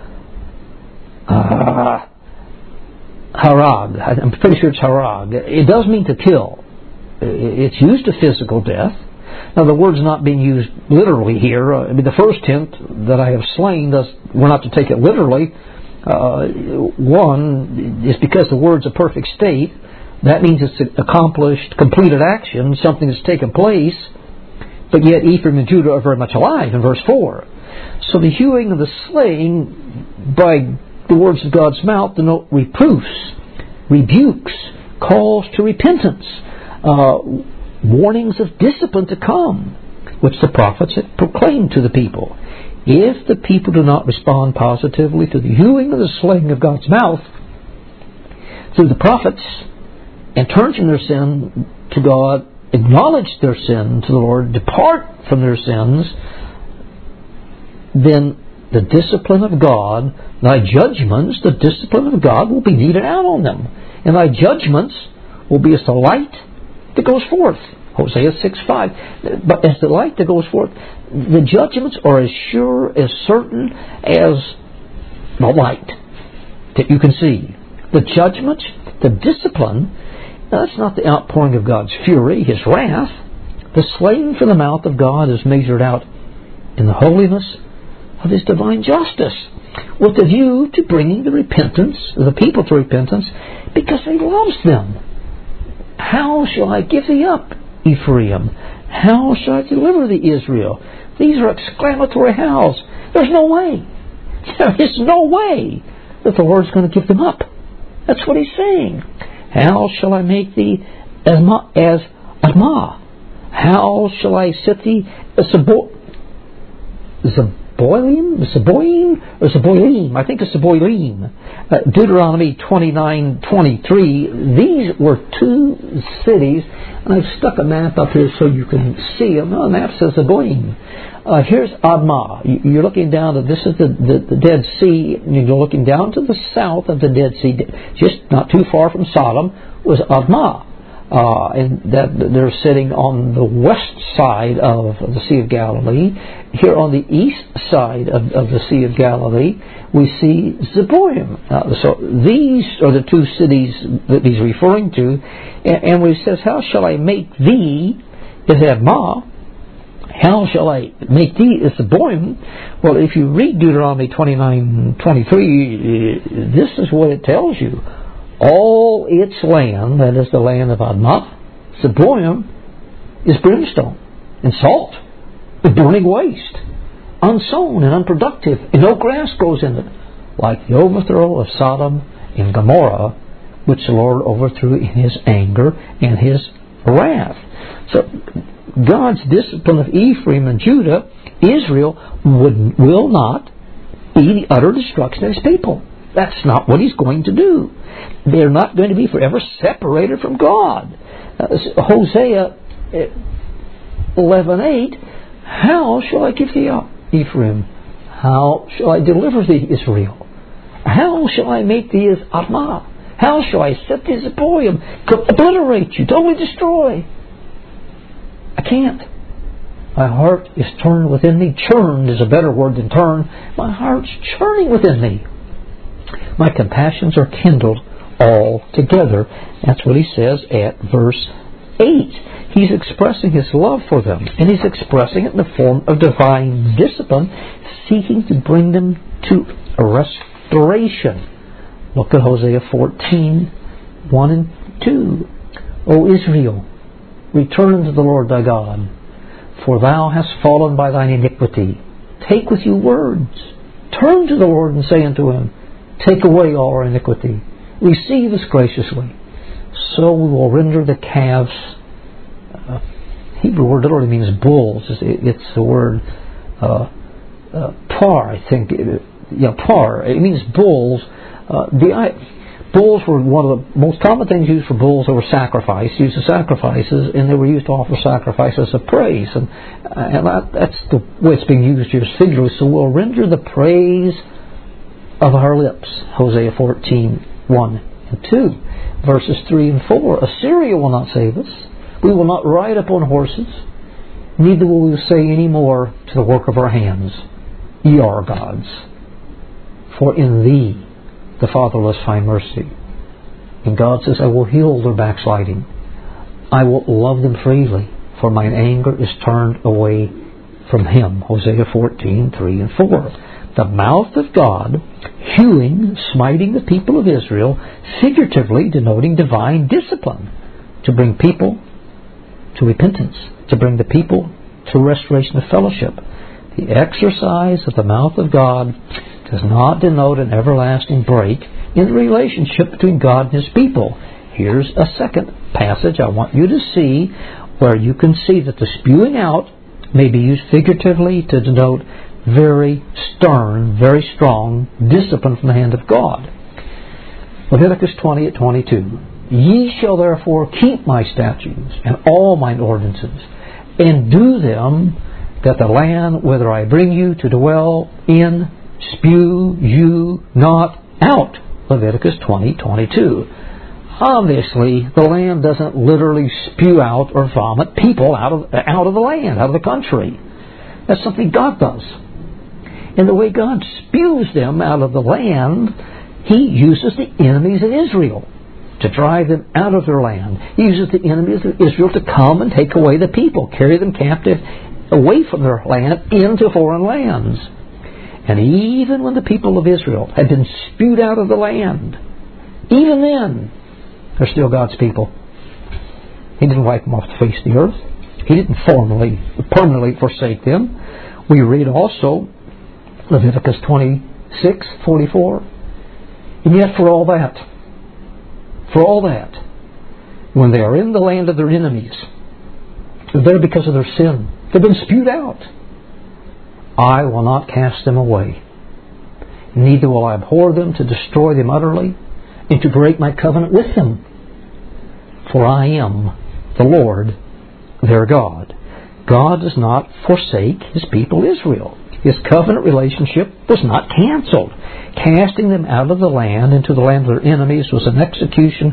Uh, harag. I'm pretty sure it's harag. It does mean to kill. It's used to physical death. Now, the word's not being used literally here. I mean, the first hint that I have slain, does, we're not to take it literally. Uh, one is because the word's a perfect state. That means it's an accomplished, completed action, something that's taken place. But yet Ephraim and Judah are very much alive in verse four. So the hewing and the slaying by the words of God's mouth denote reproofs, rebukes, calls to repentance, uh, warnings of discipline to come, which the prophets had proclaimed to the people. If the people do not respond positively to the hewing and the slaying of God's mouth through the prophets and turn from their sin to God, acknowledge their sin to the Lord, depart from their sins, then the discipline of God, thy judgments, the discipline of God will be meted out on them. And thy judgments will be as the light that goes forth. Hosea six five. But as the light that goes forth, the judgments are as sure, as certain as the light that you can see. The judgments, the discipline, that's not the outpouring of God's fury, His wrath. The slaying from the mouth of God is measured out in the holiness of His divine justice, with a view to bringing the repentance, the people to repentance, because He loves them. How shall I give thee up, Ephraim? How shall I deliver thee, Israel? These are exclamatory howls. There's no way. There is no way that the Lord's going to give them up. That's what He's saying. How shall I make thee as Admah? How shall I set thee as Zeboim? Zeboim, Zeboim, or Zeboim. I think it's Zeboim. Uh, Deuteronomy twenty-nine twenty-three. These were two cities, and I've stuck a map up here so you can see them. No, the map says Zeboim. Uh, here's Admah. You're looking down at, this is the, the, the Dead Sea, and you're looking down to the south of the Dead Sea, just not too far from Sodom, was Admah. Uh, and that they're sitting on the west side of the Sea of Galilee. Here on the east side of, of the Sea of Galilee, we see Zeboim. Uh, so these are the two cities that he's referring to. And, and when he says, how shall I make thee, is Admah, how shall I make thee is Zeboim? Well, if you read Deuteronomy twenty-nine twenty-three, this is what it tells you. All its land, that is the land of Admah, Zeboim, is brimstone and salt, and burning waste, unsown and unproductive, and no grass grows in it, like the overthrow of Sodom and Gomorrah, which the Lord overthrew in His anger and His wrath. So God's discipline of Ephraim and Judah, Israel, would, will not be the utter destruction of His people. That's not what He's going to do. They're not going to be forever separated from God. Uh, Hosea eleven eight, how shall I give thee up, Ephraim? How shall I deliver thee, Israel? How shall I make thee as Admah? How shall I set thee as Zeboim? Obliterate you, totally destroy. I can't. My heart is turned within me. Churned is a better word than turn. My heart's churning within me. My compassions are kindled all together. That's what he says at verse eight. He's expressing his love for them, and he's expressing it in the form of divine discipline, seeking to bring them to a restoration. Look at Hosea fourteen, one and two. O Israel, return unto the Lord thy God, for thou hast fallen by thine iniquity. Take with you words. Turn to the Lord and say unto Him, take away all our iniquity. Receive us graciously. So we will render the calves. Uh, Hebrew word literally means bulls. It's, it's the word uh, uh, par, I think. Yeah, par. It means bulls. Uh, the I, bulls were one of the most common things used for bulls. They were sacrifice, used as sacrifices, and they were used to offer sacrifices of praise. And, and that, that's the way it's being used here, figuratively. So we'll render the praise of our lips. Hosea fourteen, one and two. Verses three and four. Assyria will not save us. We will not ride upon horses, neither will we say any more to the work of our hands, ye are gods. For in thee the fatherless find mercy. And God says, I will heal their backsliding. I will love them freely, for mine anger is turned away from him. Hosea fourteen, three and four. The mouth of God, hewing, smiting the people of Israel, figuratively denoting divine discipline, to bring people to repentance, to bring the people to restoration of fellowship. The exercise of the mouth of God does not denote an everlasting break in the relationship between God and His people. Here's a second passage I want you to see where you can see that the spewing out may be used figuratively to denote very stern, very strong discipline from the hand of God. Leviticus twenty at twenty-two. Ye shall therefore keep my statutes and all mine ordinances, and do them, that the land whither I bring you to dwell in spew you not out. Leviticus twenty, twenty-two. Obviously, the land doesn't literally spew out or vomit people out of, out of the land, out of the country. That's something God does. And the way God spews them out of the land, He uses the enemies of Israel to drive them out of their land. He uses the enemies of Israel to come and take away the people, carry them captive away from their land into foreign lands. And even when the people of Israel had been spewed out of the land, even then, they're still God's people. He didn't wipe them off the face of the earth. He didn't formally, permanently forsake them. We read also Leviticus twenty-six, forty-four. And yet for all that, for all that, when they are in the land of their enemies, they're there because of their sin. They've been spewed out. I will not cast them away. Neither will I abhor them to destroy them utterly, and to break my covenant with them. For I am the Lord their God. God does not forsake His people Israel. His covenant relationship was not canceled. Casting them out of the land into the land of their enemies was an execution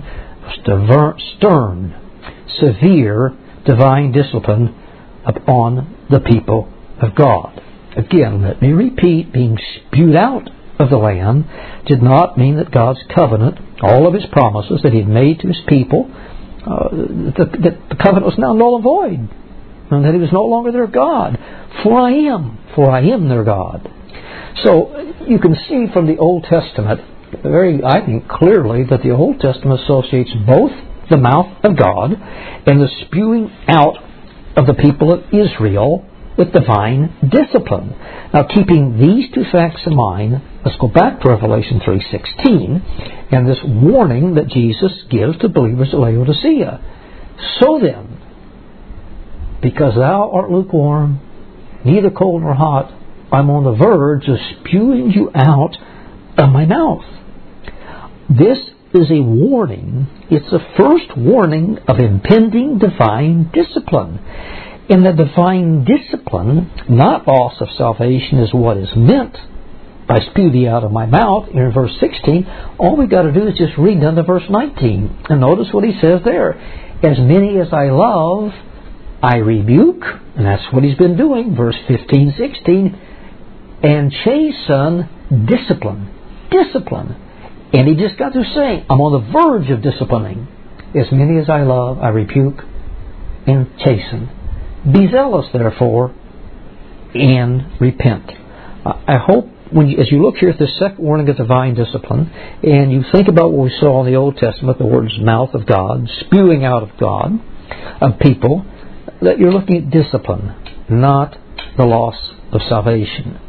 of stern, severe, divine discipline upon the people of God. Again, let me repeat, being spewed out of the land did not mean that God's covenant, all of His promises that He had made to His people, uh, that the, the covenant was now null and void, and that He was no longer their God. For I am, for I am their God. So you can see from the Old Testament very, I think, clearly that the Old Testament associates both the mouth of God and the spewing out of the people of Israel with divine discipline. Now, keeping these two facts in mind, let's go back to Revelation three sixteen and this warning that Jesus gives to believers at Laodicea. So then, because thou art lukewarm, neither cold nor hot, I'm on the verge of spewing you out of my mouth. This is a warning. It's the first warning of impending divine discipline. And the divine discipline, not loss of salvation, is what is meant by spew thee out of my mouth. In verse sixteen, all we've got to do is just read down to verse nineteen. And notice what he says there. As many as I love, I rebuke. And that's what he's been doing. Verse fifteen, sixteen. And chasten, discipline. Discipline. And he just got through saying, I'm on the verge of disciplining. As many as I love, I rebuke and chasten. Be zealous, therefore, and repent. I hope, when you, as you look here at this second warning of divine discipline, and you think about what we saw in the Old Testament, the words mouth of God, spewing out of God, of people, that you're looking at discipline, not the loss of salvation.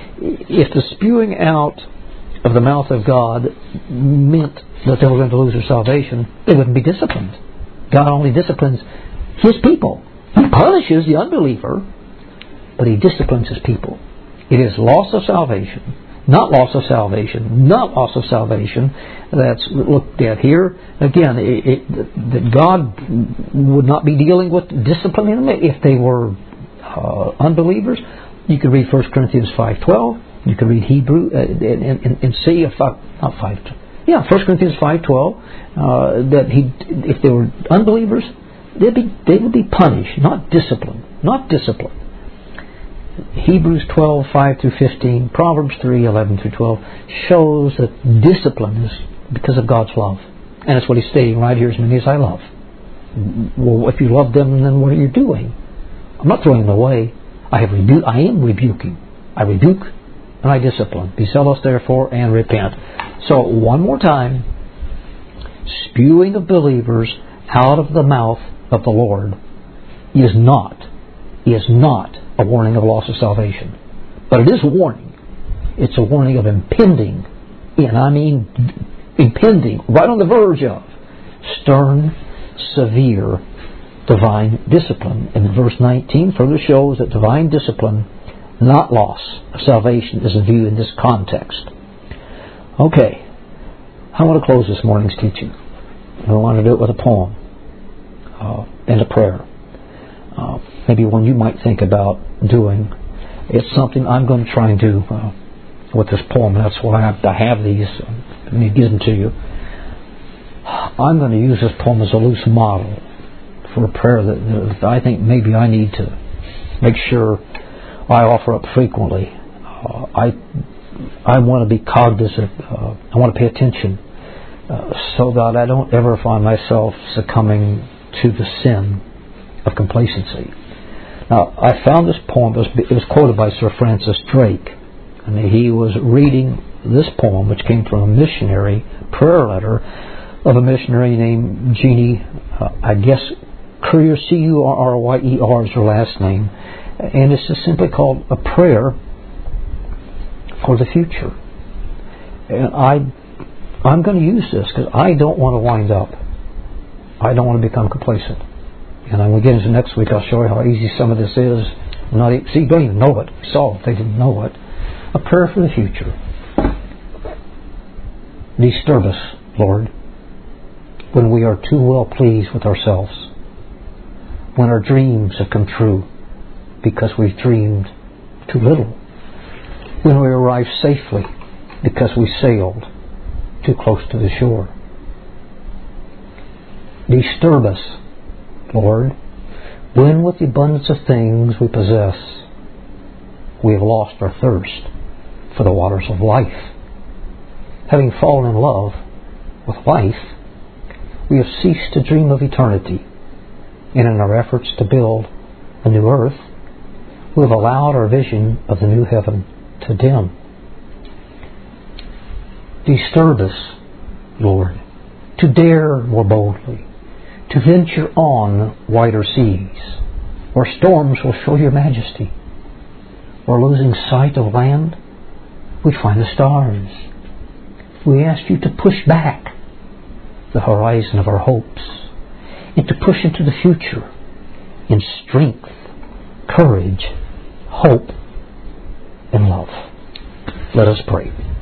If the spewing out of the mouth of God meant that they were going to lose their salvation, they wouldn't be disciplined. God only disciplines His people. He punishes the unbeliever, but He disciplines His people. It is loss of salvation, not loss of salvation, not loss of salvation that's looked at here. Again, it, it, that God would not be dealing with disciplining them if they were uh, unbelievers. You could read First Corinthians five twelve. You could read Hebrew uh, and, and, and see if uh, not five. Yeah, First Corinthians five twelve. Uh, that he, if they were unbelievers, they'd be they would be punished, not disciplined, not disciplined. Hebrews twelve five through fifteen, Proverbs three eleven through twelve shows that discipline is because of God's love, and that's what he's stating right here. As many as I love. Well, if you love them, then what are you doing? I'm not throwing them away. I have rebu- I am rebuking. I rebuke and I discipline. Be zealous, therefore, and repent. So, one more time, spewing of believers out of the mouth of the Lord is not, is not a warning of loss of salvation. But it is a warning. It's a warning of impending, and I mean impending, right on the verge of, stern, severe, divine discipline. And verse nineteen further shows that divine discipline, not loss of salvation, is in view in this context. Okay, I want to close this morning's teaching. I want to do it with a poem uh, and a prayer. Uh, maybe one you might think about doing. It's something I'm going to try and do uh, with this poem. That's why I, I have these. Let me give them to you. I'm going to use this poem as a loose model for a prayer that, that I think maybe I need to make sure I offer up frequently. Uh, I I want to be cognizant. Uh, I want to pay attention uh, so that I don't ever find myself succumbing to the sin of complacency. Now, I found this poem. It was, it was quoted by Sir Francis Drake. I mean, he was reading this poem, which came from a missionary prayer letter of a missionary named Jeannie, uh, I guess, Currier, C U R R Y E R is her last name. And it's just simply called A Prayer for the Future. And I, I'm going to use this because I don't want to wind up. I don't want to become complacent. And I'm going to get into next week. I'll show you how easy some of this is Not even, see, don't even know it. We saw it. They didn't know it. A prayer for the future. Disturb us, Lord, when we are too well pleased with ourselves, when our dreams have come true because we've dreamed too little, when we arrive safely because we sailed too close to the shore. Disturb us, Lord, when with the abundance of things we possess, we have lost our thirst for the waters of life. Having fallen in love with life, we have ceased to dream of eternity, and in our efforts to build a new earth, we have allowed our vision of the new heaven to dim. Disturb us, Lord, to dare more boldly, to venture on wider seas, where storms will show your majesty, where losing sight of land, we find the stars. We ask you to push back the horizon of our hopes and to push into the future in strength, courage, hope, and love. Let us pray.